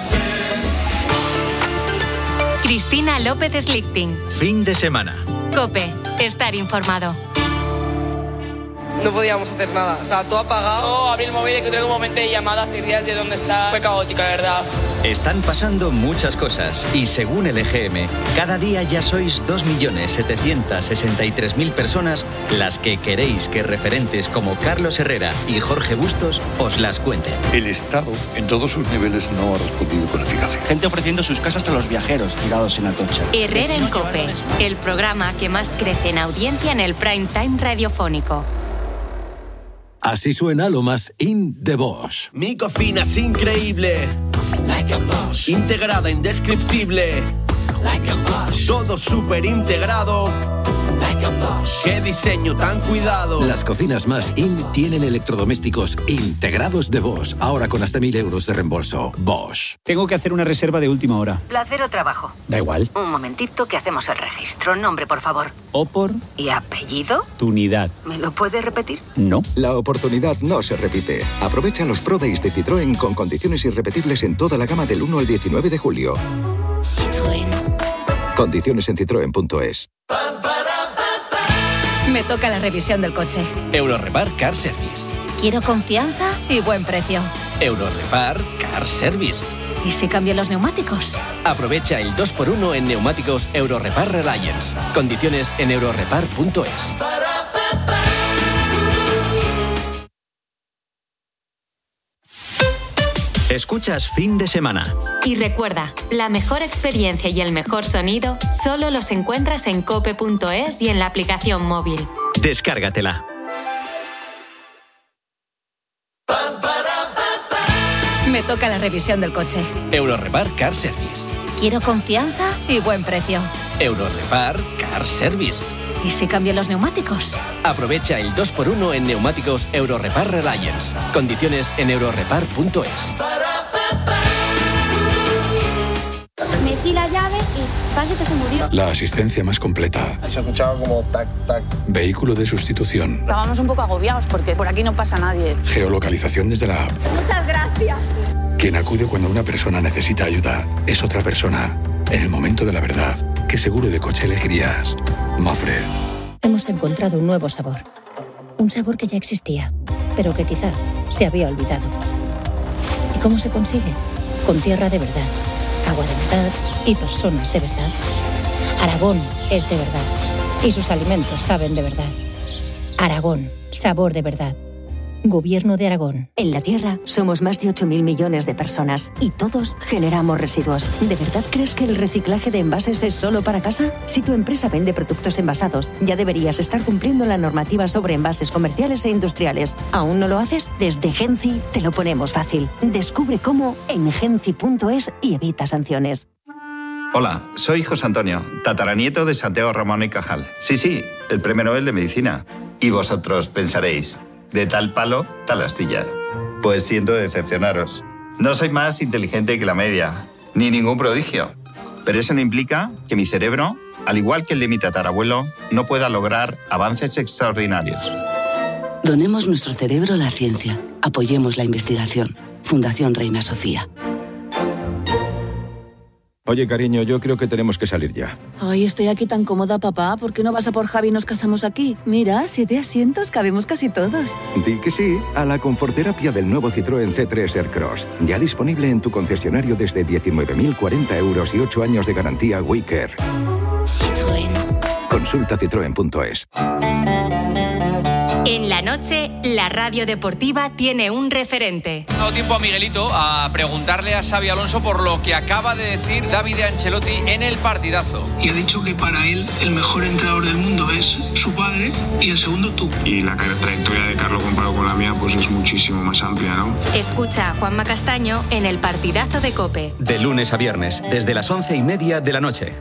Cristina López Slichting. Fin de semana. COPE. Estar informado. No podíamos hacer nada, estaba todo apagado. No, abrí el móvil y encontré un momento de llamada, hace días de dónde está. Fue caótica, la verdad. Están pasando muchas cosas y según el E G M, cada día ya sois dos millones setecientos sesenta y tres mil personas las que queréis que referentes como Carlos Herrera y Jorge Bustos os las cuenten. El Estado, en todos sus niveles, no ha respondido con eficacia. Gente ofreciendo sus casas a los viajeros tirados en Atocha. Herrera en COPE, el programa que más crece en audiencia en el prime time radiofónico. Así suena lo más in de Bosch. Mi cocina es increíble. Like a Bosch. Integrada, indescriptible. Like a Bosch. Todo súper integrado. Like a Bosch. Qué diseño tan cuidado. Las cocinas más in tienen electrodomésticos integrados de Bosch. Ahora con hasta mil euros de reembolso. Bosch. Tengo que hacer una reserva de última hora. ¿Placer o trabajo? Da igual. Un momentito que hacemos el registro. Nombre, por favor. ¿Opor? ¿Y apellido? Tunidad. ¿Me lo puede repetir? No. La oportunidad no se repite. Aprovecha los Pro Days de Citroën con condiciones irrepetibles en toda la gama del uno al diecinueve de julio. Citroën. Condiciones en citroen punto es. Me toca la revisión del coche. Eurorepar Car Service. Quiero confianza y buen precio. Eurorepar Car Service. ¿Y si cambio los neumáticos? Aprovecha el dos por uno en neumáticos Eurorepar Reliance. Condiciones en eurorepar punto es. Escuchas Fin de Semana. Y recuerda, la mejor experiencia y el mejor sonido solo los encuentras en cope punto es y en la aplicación móvil. Descárgatela. Me toca la revisión del coche. Eurorepar Car Service. Quiero confianza y buen precio. Eurorepar Car Service. ¿Y si cambio los neumáticos? Aprovecha el dos por uno en neumáticos Eurorepar Reliance. Condiciones en eurorepar punto es. Me aquí la llave y parece que se murió. La asistencia más completa. Se escuchaba como tac, tac. Vehículo de sustitución. Estábamos un poco agobiados porque por aquí no pasa nadie. Geolocalización desde la app. Muchas gracias. Quien acude cuando una persona necesita ayuda es otra persona. En el momento de la verdad, ¿qué seguro de coche elegirías? Mafre. Hemos encontrado un nuevo sabor. Un sabor que ya existía, pero que quizá se había olvidado. ¿Y cómo se consigue? Con tierra de verdad, agua de verdad y personas de verdad. Aragón es de verdad y sus alimentos saben de verdad. Aragón, sabor de verdad. Gobierno de Aragón. En la Tierra somos más de ocho mil millones de personas y todos generamos residuos. ¿De verdad crees que el reciclaje de envases es solo para casa? Si tu empresa vende productos envasados, ya deberías estar cumpliendo la normativa sobre envases comerciales e industriales. ¿Aún no lo haces? Desde Genci te lo ponemos fácil. Descubre cómo en genci punto es y evita sanciones. Hola, soy José Antonio, tataranieto de Santiago Ramón y Cajal. Sí, sí, el premio Nobel de Medicina. Y vosotros pensaréis, de tal palo, tal astilla. Pues siento decepcionaros. No soy más inteligente que la media, ni ningún prodigio. Pero eso no implica que mi cerebro, al igual que el de mi tatarabuelo, no pueda lograr avances extraordinarios. Donemos nuestro cerebro a la ciencia. Apoyemos la investigación. Fundación Reina Sofía. Oye, cariño, yo creo que tenemos que salir ya. Ay, estoy aquí tan cómoda, papá. ¿Por qué no vas a por Javi y nos casamos aquí? Mira, siete asientos, cabemos casi todos. Di que sí a la conforterapia del nuevo Citroën C tres Aircross. Ya disponible en tu concesionario desde diecinueve mil cuarenta euros y ocho años de garantía WeCare. Citroën. Consulta citroen punto es. En la noche, la radio deportiva tiene un referente. Ha dado tiempo a Miguelito a preguntarle a Xabi Alonso por lo que acaba de decir Davide Ancelotti en el partidazo. Y ha dicho que para él el mejor entrenador del mundo es su padre y el segundo tú. Y la trayectoria de Carlo comparado con la mía pues es muchísimo más amplia, ¿no? Escucha a Juanma Castaño en el partidazo de COPE. De lunes a viernes, desde las once y media de la noche.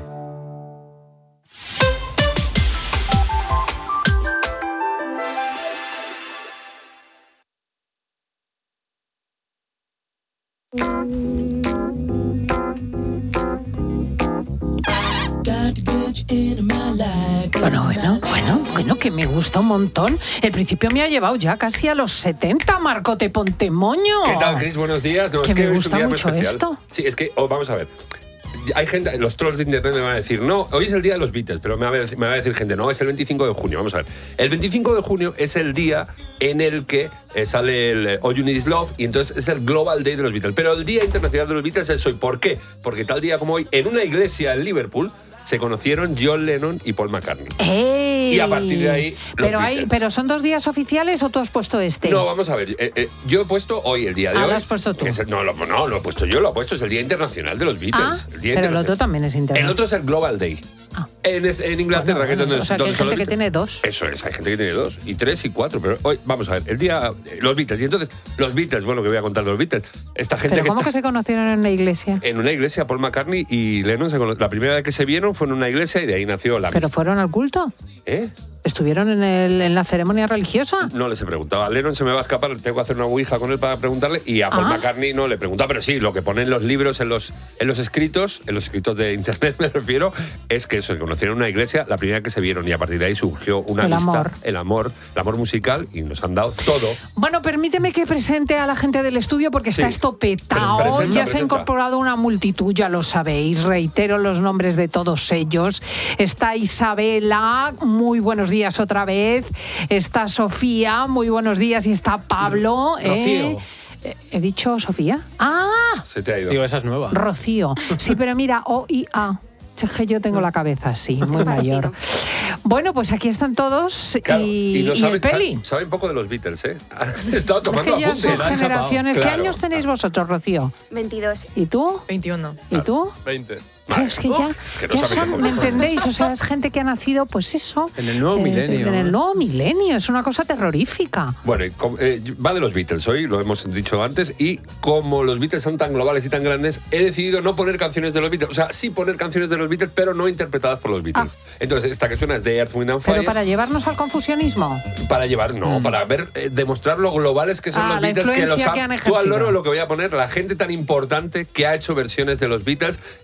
Bueno, bueno, bueno, bueno, que me gusta un montón. El principio me ha llevado ya casi a los setenta, Marco Te Pontemoño. ¿Qué tal, Cris? Buenos días. No, que es que me hoy gusta es un día mucho muy especial. esto. Sí, es que, oh, vamos a ver. Hay gente, los trolls de internet me van a decir, no, hoy es el día de los Beatles, pero me va a decir, me va a decir gente, no, es el veinticinco de junio. Vamos a ver. El veinticinco de junio es el día en el que eh, sale el All You Need Is Love y entonces es el Global Day de los Beatles. Pero el Día Internacional de los Beatles es hoy. ¿Por qué? Porque tal día como hoy, en una iglesia en Liverpool, se conocieron John Lennon y Paul McCartney. ¡Ey! Y a partir de ahí, los pero, hay, ¿Pero son dos días oficiales o tú has puesto este? No, vamos a ver. Eh, eh, yo he puesto hoy, el día de ah, hoy. ¿lo has puesto tú? Es el, no, lo, no, lo he puesto yo, lo he puesto. Es el Día Internacional de los Beatles. Ah, el día pero el otro también es internacional. El otro es el Global Day. Ah. En, en Inglaterra, bueno, que es donde, o sea, que donde hay son gente los que tiene dos. Eso es, hay gente que tiene dos, y tres, y cuatro. Pero hoy, vamos a ver, el día. Los Beatles. Y entonces, los Beatles, bueno, que voy a contar de los Beatles. Esta gente ¿Pero que cómo está, que se conocieron en una iglesia? En una iglesia, Paul McCartney y Lennon se conocieron. La primera vez que se vieron fue en una iglesia y de ahí nació la ¿Pero amistad. fueron al culto? ¿Eh? ¿Estuvieron en, el, en la ceremonia religiosa? No les he preguntado. A Lennon se me va a escapar, tengo que hacer una ouija con él para preguntarle. Y a Paul Ah. McCartney no le he preguntado. Pero sí, lo que ponen los libros, en los, en los escritos, en los escritos de internet me refiero, es que eso, que conocieron una iglesia, la primera que se vieron, y a partir de ahí surgió una El amistad, amor. el amor, el amor musical, y nos han dado todo. Bueno, permíteme que presente a la gente del estudio porque está Sí. esto petao. Pre- presenta, ya se ha presenta. incorporado una multitud, ya lo sabéis. Reitero los nombres de todos ellos. Está Isabela, muy buenos días otra vez. Está Sofía, muy buenos días. Y está Pablo. ¿eh? Eh, ¿He dicho Sofía? ¡Ah! Se te ha ido. Digo, esa es nueva. Rocío. Sí, pero mira, O y A. Es que yo tengo la cabeza así, muy mayor. Bueno, pues aquí están todos. Claro, y, no y saben, el peli. saben, saben poco de los Beatles, ¿eh? Han estado Es tomando que ya apuntes. son generaciones. ¿Qué Claro. años tenéis vosotros, Rocío? veintidós. ¿Y tú? veintiuno. ¿Y tú? veinte. Claro, es que ya, que no ya saben son, cómo- ¿me entendéis? O sea, es gente que ha nacido, pues eso. En el nuevo eh, milenio. En el nuevo milenio, es una cosa terrorífica. Bueno, y com- eh, va de los Beatles hoy, lo hemos dicho antes, y como los Beatles son tan globales y tan grandes, he decidido no poner canciones de los Beatles. O sea, sí poner canciones de los Beatles, pero no interpretadas por los Beatles. Entonces, esta que suena es de Earth, Wind and Fire. Pero para llevarnos al confusionismo. Para llevar, no, para ver, eh, demostrar lo globales que son Ah, los la Beatles, que influencia los que han Tú al loro ejercido. lo que voy a poner, la gente tan importante que ha hecho versiones de los Beatles. Esta primera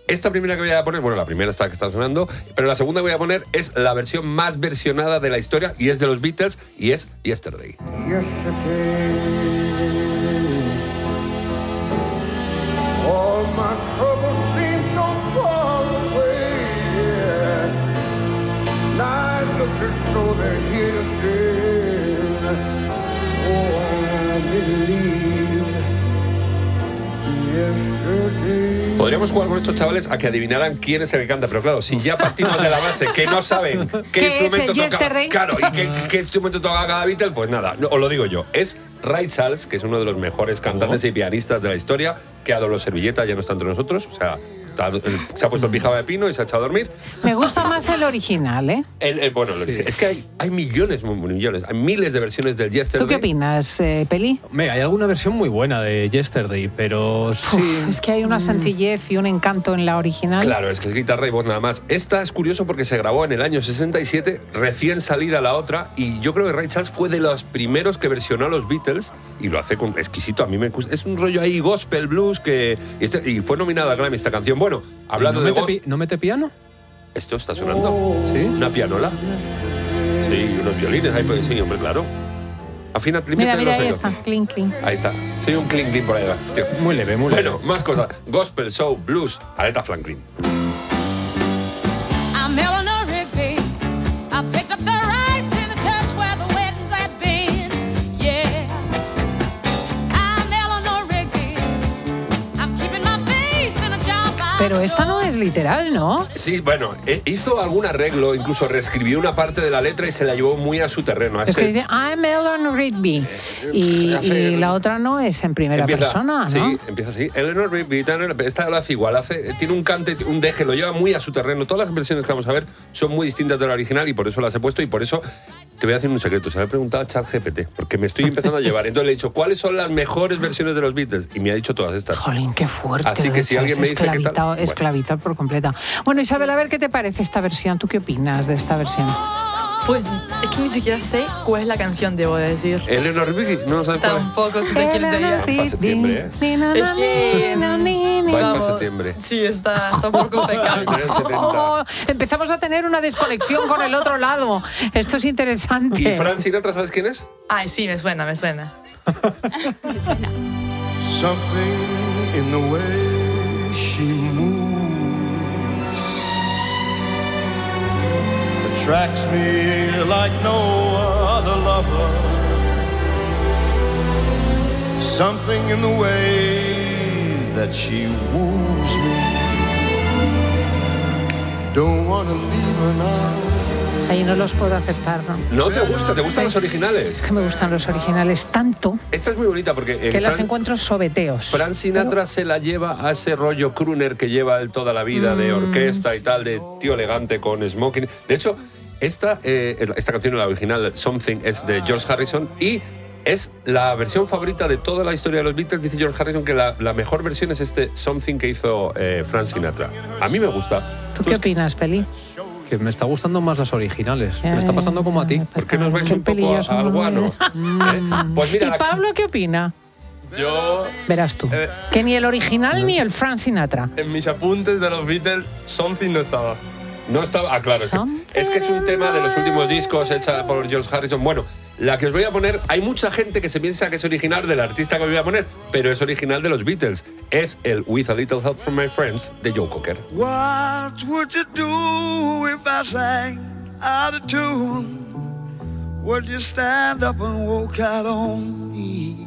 primera que voy a poner, bueno, la primera está que está sonando, pero la segunda que voy a poner es la versión más versionada de la historia y es de los Beatles y es Yesterday. Yesterday, all my troubles seem so far away. Yeah. Night looks as though they're here to stay. Oh, I believe yesterday. Podríamos jugar con estos chavales a que adivinaran quién es el que canta, pero claro, si ya partimos de la base que no saben qué, ¿Qué instrumento es el toca, Yesterday? claro, y qué, qué instrumento toca cada Beatle, pues nada, no, os lo digo yo, es Ray Charles, que es uno de los mejores cantantes y pianistas de la historia, que ha dado los servilletas, ya no está entre nosotros, o sea, está, se ha puesto el pijama de pino y se ha echado a dormir. Me gusta más el original, ¿eh? El, el, bueno, el original. Es que hay, hay millones, millones, hay miles de versiones del Yesterday. ¿Tú qué opinas, eh, Peli? Hombre, hay alguna versión muy buena de Yesterday, pero sí. Uf, es que hay una sencillez y un encanto en la original. Claro, es que es guitarra y voz nada más. Esta es curioso porque se grabó en el año sesenta y siete, recién salida la otra, y yo creo que Ray Charles fue de los primeros que versionó a los Beatles y lo hace con exquisito. A mí me gusta. Es un rollo ahí gospel blues que y, este, y fue nominada al Grammy esta canción. Bueno, hablando ¿No de mete, gospel, pi- ¿No mete piano? esto está sonando. ¿Sí? Una pianola. Sí, unos violines ahí, pues sí, hombre, claro. Afina, Mira, mira, ahí yo. está, clink, clink. Ahí está. Sí, un clink clink por ahí. Tío. Muy leve, muy leve. Bueno, más cosas. Gospel, soul, blues, Aretha Franklin. I'm Eleanor Rigby. I picked up the rice in the church where the weddings had been. Yeah. I'm Eleanor Rigby. I'm keeping my face in a job. Pero esta no es literal, ¿no? Sí, bueno, eh, hizo algún arreglo, incluso reescribió una parte de la letra y se la llevó muy a su terreno. A Es este- que dice, I'm Eleanor Rigby. Y, hace- y la otra no es en primera Empieza- persona, ¿no? Sí, empieza así. Eleanor Rigby, esta lo hace igual, hace, tiene un cante, un deje, lo lleva muy a su terreno. Todas las versiones que vamos a ver son muy distintas de la original y por eso las he puesto y por eso te voy a decir un secreto. Se lo he preguntado a ChatGPT porque me estoy empezando a llevar. Entonces le he dicho, ¿cuáles son las mejores versiones de los Beatles? Y me ha dicho todas estas. Jolín, qué fuerte. Así que si Richard, alguien me es dice qué tal, esclavizado, bueno. esclavizar por completa. Bueno, Isabel, a ver qué te parece esta versión. ¿Tú qué opinas de esta versión? Pues es que ni siquiera sé cuál es la canción, debo de decir. Eleanor Rigby, no lo sabes cuál es. Tampoco sé quién es ella. Van para septiembre, ¿eh? Es que... Van para vamos, septiembre. sí, está, está un poco pecado. Oh, empezamos a tener una desconexión con el otro lado. Esto es interesante. ¿Y Frank Sinatra, sabes quién es? Ay, sí, me suena, me suena. Me suena. Something in the way she moves attracts me like no other lover. Something in the way that she woos me. Don't wanna leave her now. Ahí no los puedo aceptar, ¿no? ¿No te gusta? ¿Te gustan los originales? Es que me gustan los originales tanto Esta es muy bonita porque... en que las Fran- encuentro sobeteos. Frank Sinatra se la lleva a ese rollo crooner que lleva él toda la vida, de Mm. orquesta y tal, de tío elegante con smoking. De hecho, esta, eh, esta canción, la original, Something, es de George Harrison y es la versión favorita de toda la historia de los Beatles. Dice George Harrison que la, la mejor versión es este Something que hizo eh, Frank Sinatra. A mí me gusta. ¿Tú qué opinas, Peli? Que me está gustando más las originales. Me está pasando como a ti. ¿Por qué nos vais un poco a- al guano? ¿Eh? Pues mira, ¿Y la- Pablo qué opina? Yo, Verás tú. Eh, Que ni el original ni el Frank Sinatra. en mis apuntes de los Beatles, Something no estaba. No estaba. Ah, claro. Es que, es que es un tema de los últimos discos hecha por George Harrison. Bueno, la que os voy a poner, hay mucha gente que se piensa que es original del artista que os voy a poner, pero es original de los Beatles. Es el With a Little Help from My Friends de Joe Cocker. What would you do if I sang out of tune? Would you stand up and walk out on me?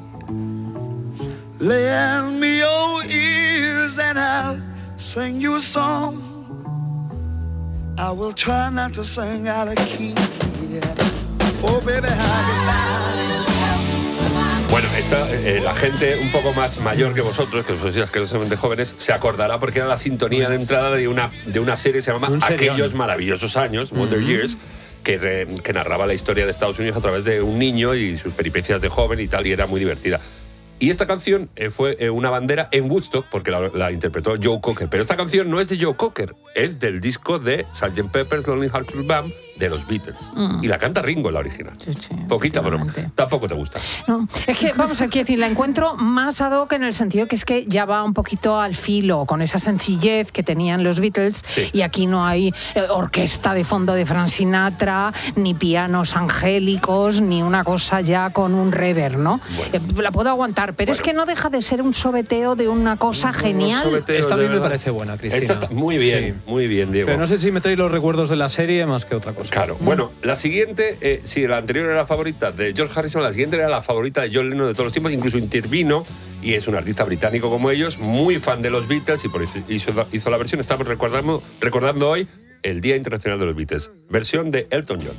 Lend me your ears and I'll sing you a song. I will try not to sing out of key. Yeah. Oh, baby, how Bueno, esta, eh, la gente un poco más mayor que vosotros, que sois asquerosamente jóvenes, se acordará porque era la sintonía de entrada de una, de una serie que se llama Un serión. Aquellos maravillosos años, Wonder Ujú. Years, que, re- que narraba la historia de Estados Unidos a través de un niño y sus peripecias de joven y tal, y era muy divertida. Y esta canción eh, fue eh, una bandera en Woodstock, porque la, la interpretó Joe Cocker. Pero esta canción no es de Joe Cocker, es del disco de sergeant Pepper's Lonely Hearts Club Band de los Beatles. Mm. Y la canta Ringo en la original. Sí, sí, Poquita, pero tampoco te gusta. No, es que, vamos, aquí decir, la encuentro más ad hoc en el sentido que es que ya va un poquito al filo, con esa sencillez que tenían los Beatles, Sí. y aquí no hay eh, orquesta de fondo de Frank Sinatra, ni pianos angélicos, ni una cosa ya con un reverb, ¿no? Eh, la puedo aguantar, pero es que no deja de ser un sobeteo de una cosa genial. sobeteos, Esta a de mí me verdad. parece buena, Cristina. Esta está muy bien, muy bien, Diego. Pero no sé si me trae los recuerdos de la serie más que otra cosa. Claro. Bueno, la siguiente, eh, si la anterior era la favorita de George Harrison, la siguiente era la favorita de John Lennon de todos los tiempos, incluso intervino, y es un artista británico como ellos, muy fan de los Beatles, y por eso hizo, hizo la versión. Estamos recordando, recordando hoy el Día Internacional de los Beatles. Versión de Elton John.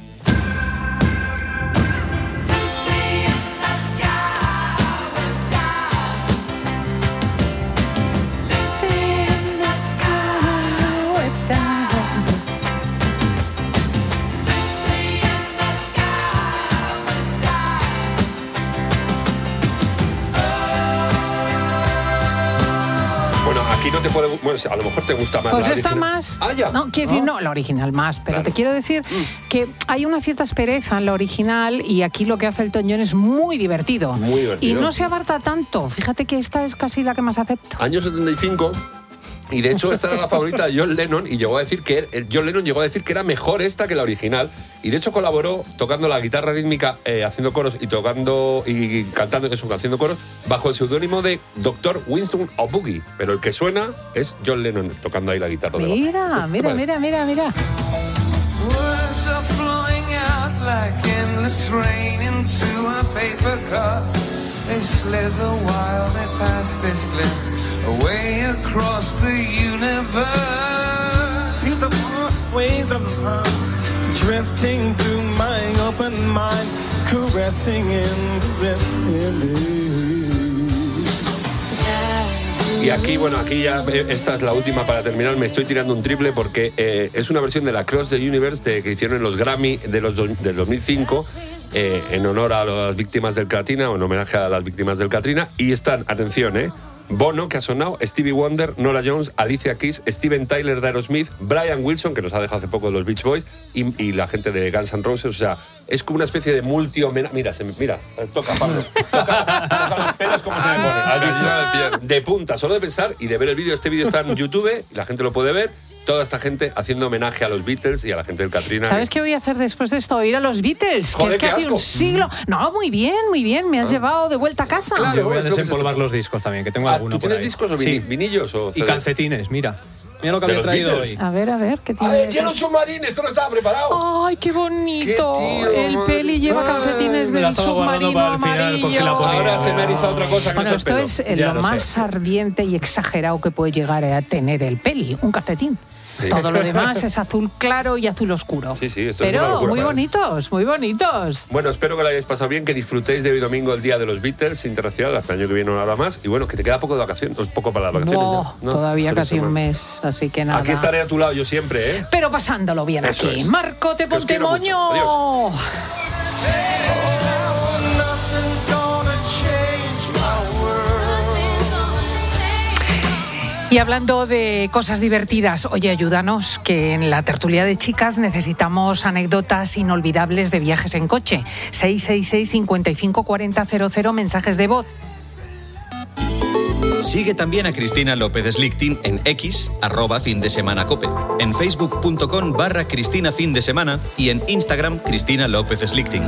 Aquí no te puede, bueno, a lo mejor te gusta más. Pues la está original. más. Ah, ya. No, quiero decir, no, la original más, pero Claro. te quiero decir que hay una cierta aspereza en la original y aquí lo que hace Elton John es muy divertido. Muy divertido. Y no se abarta tanto. Fíjate que esta es casi la que más acepto. Año setenta y cinco. Y de hecho esta era la favorita de John Lennon y llegó a decir que el John Lennon llegó a decir que era mejor esta que la original, y de hecho colaboró tocando la guitarra rítmica, eh, haciendo coros y tocando y cantando eso, haciendo coros bajo el seudónimo de doctor Winston O'Boogie, pero el que suena es John Lennon tocando ahí la guitarra de Mira, mira, mira, mira, mira. Words are flowing out like endless rain into a paper cup. They slither while they pass, they slip away across the universe. These are waves of love drifting through my open mind, caressing and caressing. Y aquí, bueno, aquí ya, eh, esta es la última para terminar. Me estoy tirando un triple porque eh, es una versión de la Cross the Universe de, que hicieron en los Grammy de los do, del dos mil cinco, eh, en honor a las víctimas del Katrina, o en homenaje a las víctimas del Katrina. Y están, atención, eh, Bono, que ha sonado, Stevie Wonder, Nora Jones, Alicia Keys, Steven Tyler de Aerosmith, Brian Wilson, que nos ha dejado hace poco de los Beach Boys, y, y la gente de Guns N' Roses. O sea, es como una especie de multi-homenaje. Mira, se me, mira, toca, Pablo. Toca, toca los pelos como se me ponen. ¿Has visto? De punta, solo de pensar y de ver el vídeo. Este vídeo está en YouTube y la gente lo puede ver. Toda esta gente haciendo homenaje a los Beatles y a la gente del Katrina. ¿Sabes qué voy a hacer después de esto? Ir a los Beatles, Joder, que es que qué hace asco. un siglo. No, muy bien, muy bien. Me has llevado de vuelta a casa. Yo voy a es lo que desempolvar los discos también, que tengo Ah, alguno ¿tú por tienes ahí. discos o Sí. vini- vinillos o Y C Ds? calcetines, mira. Mira lo que ¿De había los traído Beatles? hoy. A ver, a ver, ¿qué tiene? ¡Ay, el hielo submarino! Esto no estaba preparado. ¡Ay, qué bonito! Qué tío, el madre. Peli lleva calcetines me la del estaba guardando submarino para el final, por si la amarillo. ponía. Ahora se me ha erizado otra cosa que Bueno, no es esto el es pelo. eh, Ya lo lo más sé. ardiente y exagerado que puede llegar a tener el Peli, un calcetín. Sí. Todo lo demás es azul claro y azul oscuro. Sí, sí, esto es una Pero locura muy para él. bonitos, muy bonitos. Bueno, espero que lo hayáis pasado bien, que disfrutéis de hoy domingo, el Día de los Beatles internacional, hasta el año que viene una hora más. Y bueno, que te queda poco de vacaciones, poco para las vacaciones. Buah, ya, ¿no? todavía Tres casi un semanas. mes, así que nada. Aquí estaré a tu lado yo siempre, ¿eh? Pero pasándolo bien Eso aquí. es. Marco, te Que os ponte quiero mucho. moño. Adiós. Nothing's gonna change my world. Y hablando de cosas divertidas, oye, ayúdanos, que en la tertulia de chicas necesitamos anécdotas inolvidables de viajes en coche. seis seis seis, cinco cinco cuatro cero cero cero, mensajes de voz. Sigue también a Cristina López Slichting en X, arroba fin de semana cope, en facebook.com barra Cristina fin de semana y en Instagram Cristina López Slichting.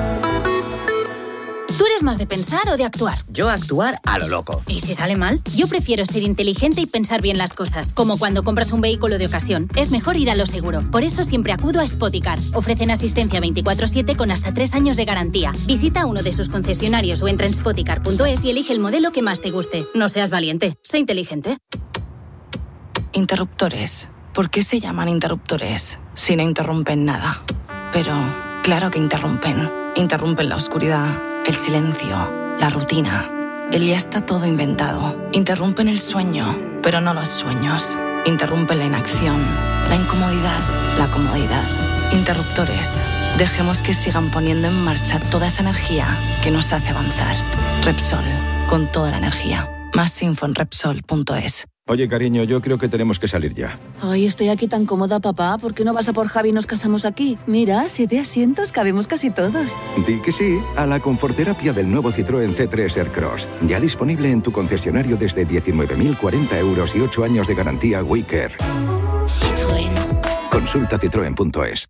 ¿Tú eres más de pensar o de actuar? Yo actuar a lo loco. ¿Y si sale mal? Yo prefiero ser inteligente y pensar bien las cosas. Como cuando compras un vehículo de ocasión. Es mejor ir a lo seguro. Por eso siempre acudo a Spoticar. Ofrecen asistencia veinticuatro siete con hasta tres años de garantía. Visita uno de sus concesionarios o entra en spoticar punto es y elige el modelo que más te guste. No seas valiente, sé inteligente. Interruptores. ¿Por qué se llaman interruptores si no interrumpen nada? Pero claro que interrumpen. Interrumpen la oscuridad, el silencio, la rutina. El ya está todo inventado. Interrumpen el sueño, pero no los sueños. Interrumpen la inacción, la incomodidad, la comodidad. Interruptores. Dejemos que sigan poniendo en marcha toda esa energía que nos hace avanzar. Repsol, con toda la energía. Más info en Repsol punto es. Oye, cariño, yo creo que tenemos que salir ya. Ay, estoy aquí tan cómoda, papá. ¿Por qué no vas a por Javi y nos casamos aquí? Mira, siete asientos, cabemos casi todos. Di que sí a la conforterapia del nuevo Citroën C tres Aircross. Ya disponible en tu concesionario desde diecinueve mil cuarenta euros y ocho años de garantía WeCare. Citroën. Consulta citroen punto es.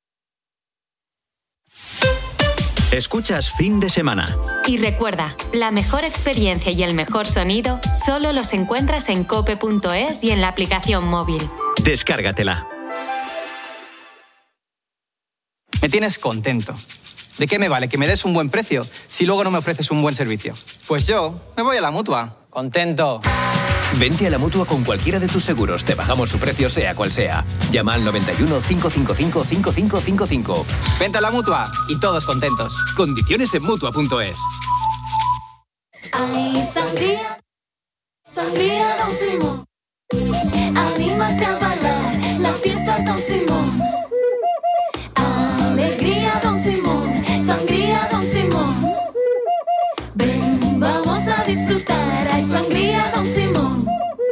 Escuchas Fin de Semana. Y recuerda, la mejor experiencia y el mejor sonido solo los encuentras en cope punto es y en la aplicación móvil. Descárgatela. Me tienes contento. ¿De qué me vale que me des un buen precio si luego no me ofreces un buen servicio? Pues yo me voy a la Mutua. Contento. Vente a la Mutua con cualquiera de tus seguros. Te bajamos su precio sea cual sea. Llama al noventa y uno, cinco cinco cinco, cinco cinco cinco cinco. Vente a la Mutua y todos contentos. Condiciones en Mutua punto es. Ay, sangría, sangría Don Simón. Anímate a bailar, la fiesta es Don Simón. Alegría Don Simón, sangría Don Simón. Ven, vamos a disfrutar, hay sangría Don Simón.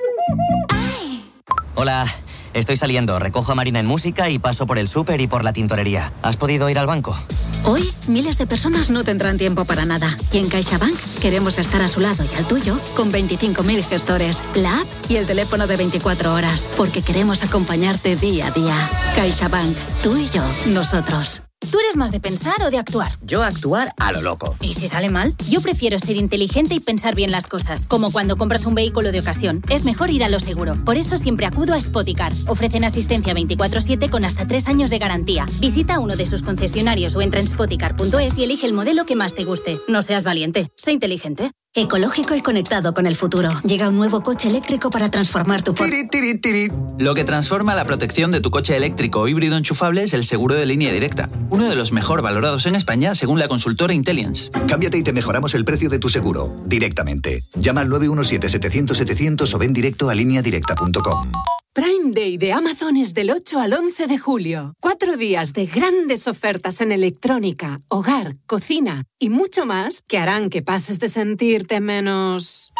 Hola, estoy saliendo, recojo a Marina en música y paso por el súper y por la tintorería. ¿Has podido ir al banco? Hoy, miles de personas no tendrán tiempo para nada. Y en CaixaBank queremos estar a su lado y al tuyo con veinticinco mil gestores, la app y el teléfono de veinticuatro horas. Porque queremos acompañarte día a día. CaixaBank, tú y yo, nosotros. ¿Tú eres más de pensar o de actuar? Yo actuar a lo loco. ¿Y si sale mal? Yo prefiero ser inteligente y pensar bien las cosas. Como cuando compras un vehículo de ocasión. Es mejor ir a lo seguro. Por eso siempre acudo a Spoticar. Ofrecen asistencia veinticuatro siete con hasta tres años de garantía. Visita uno de sus concesionarios o entra en spoticar punto es y elige el modelo que más te guste. No seas valiente, sé inteligente. Ecológico y conectado con el futuro. Llega un nuevo coche eléctrico para transformar tu... Tiri, tiri, tiri. Lo que transforma la protección de tu coche eléctrico o híbrido enchufable es el seguro de línea directa. Uno de los mejor valorados en España según la consultora Intelliance. Cámbiate y te mejoramos el precio de tu seguro. Directamente. Llama al nueve uno siete, setecientos, setecientos o ven directo a línea directa punto com. Prime Day de Amazon es del ocho al once de julio. Cuatro días de grandes ofertas en electrónica, hogar, cocina y mucho más que harán que pases de sentirte menos...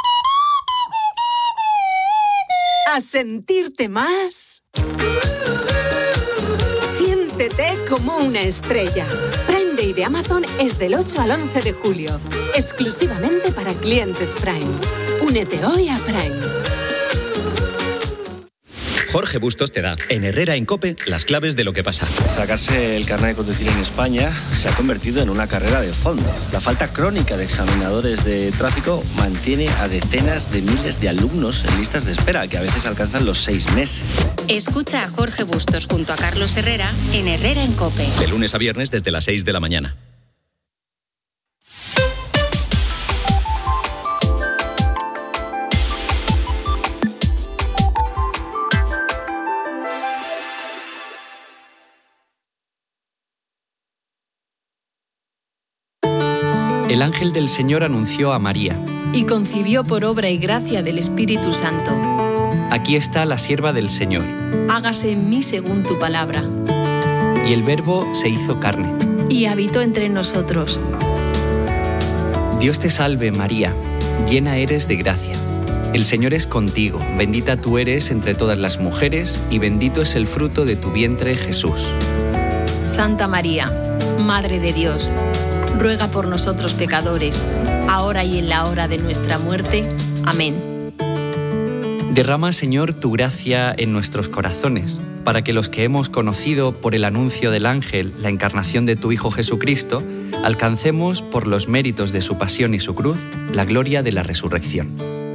a sentirte más... Siéntete como una estrella. Prime Day de Amazon es del ocho al once de julio. Exclusivamente para clientes Prime. Únete hoy a Prime. Jorge Bustos te da, en Herrera en COPE, las claves de lo que pasa. Sacarse el carnet de conducir en España se ha convertido en una carrera de fondo. La falta crónica de examinadores de tráfico mantiene a decenas de miles de alumnos en listas de espera, que a veces alcanzan los seis meses. Escucha a Jorge Bustos junto a Carlos Herrera en Herrera en COPE. De lunes a viernes desde las seis de la mañana. El ángel del Señor anunció a María: y concibió por obra y gracia del Espíritu Santo. Aquí está la sierva del Señor. Hágase en mí según tu palabra. Y el Verbo se hizo carne. Y habitó entre nosotros. Dios te salve, María, llena eres de gracia. El Señor es contigo, bendita tú eres entre todas las mujeres, y bendito es el fruto de tu vientre, Jesús. Santa María, Madre de Dios, ruega por nosotros pecadores, ahora y en la hora de nuestra muerte. Amén. Derrama, Señor, tu gracia en nuestros corazones, para que los que hemos conocido por el anuncio del ángel la encarnación de tu Hijo Jesucristo, alcancemos, por los méritos de su pasión y su cruz, la gloria de la resurrección.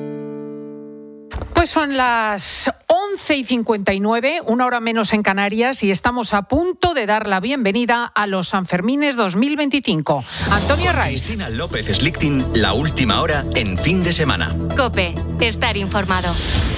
Pues son las once y cincuenta y nueve, una hora menos en Canarias, y estamos a punto de dar la bienvenida a los Sanfermines dos mil veinticinco. Antonio Raiz. Cristina López Slichting, la última hora en Fin de Semana. COPE, estar informado.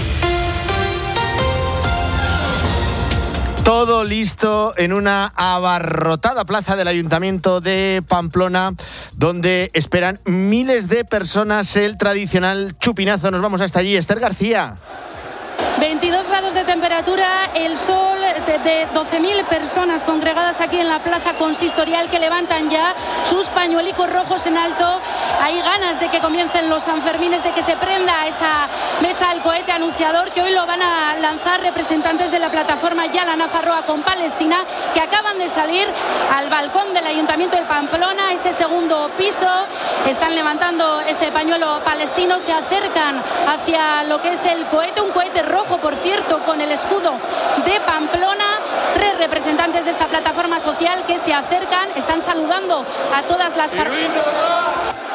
Todo listo en una abarrotada plaza del Ayuntamiento de Pamplona, donde esperan miles de personas el tradicional chupinazo. Nos vamos hasta allí. Esther García. veintidós grados de temperatura, el sol de, de doce mil personas congregadas aquí en la plaza consistorial que levantan ya sus pañuelicos rojos en alto. Hay ganas de que comiencen los Sanfermines, de que se prenda esa mecha al cohete. cohete anunciador que hoy lo van a lanzar representantes de la plataforma Yala Nafarroa con Palestina, que acaban de salir al balcón del Ayuntamiento de Pamplona, ese segundo piso. Están levantando este pañuelo palestino, se acercan hacia lo que es el cohete, un cohete rojo, por cierto, con el escudo de Pamplona. Tres representantes de esta plataforma social que se acercan, están saludando a todas las partes.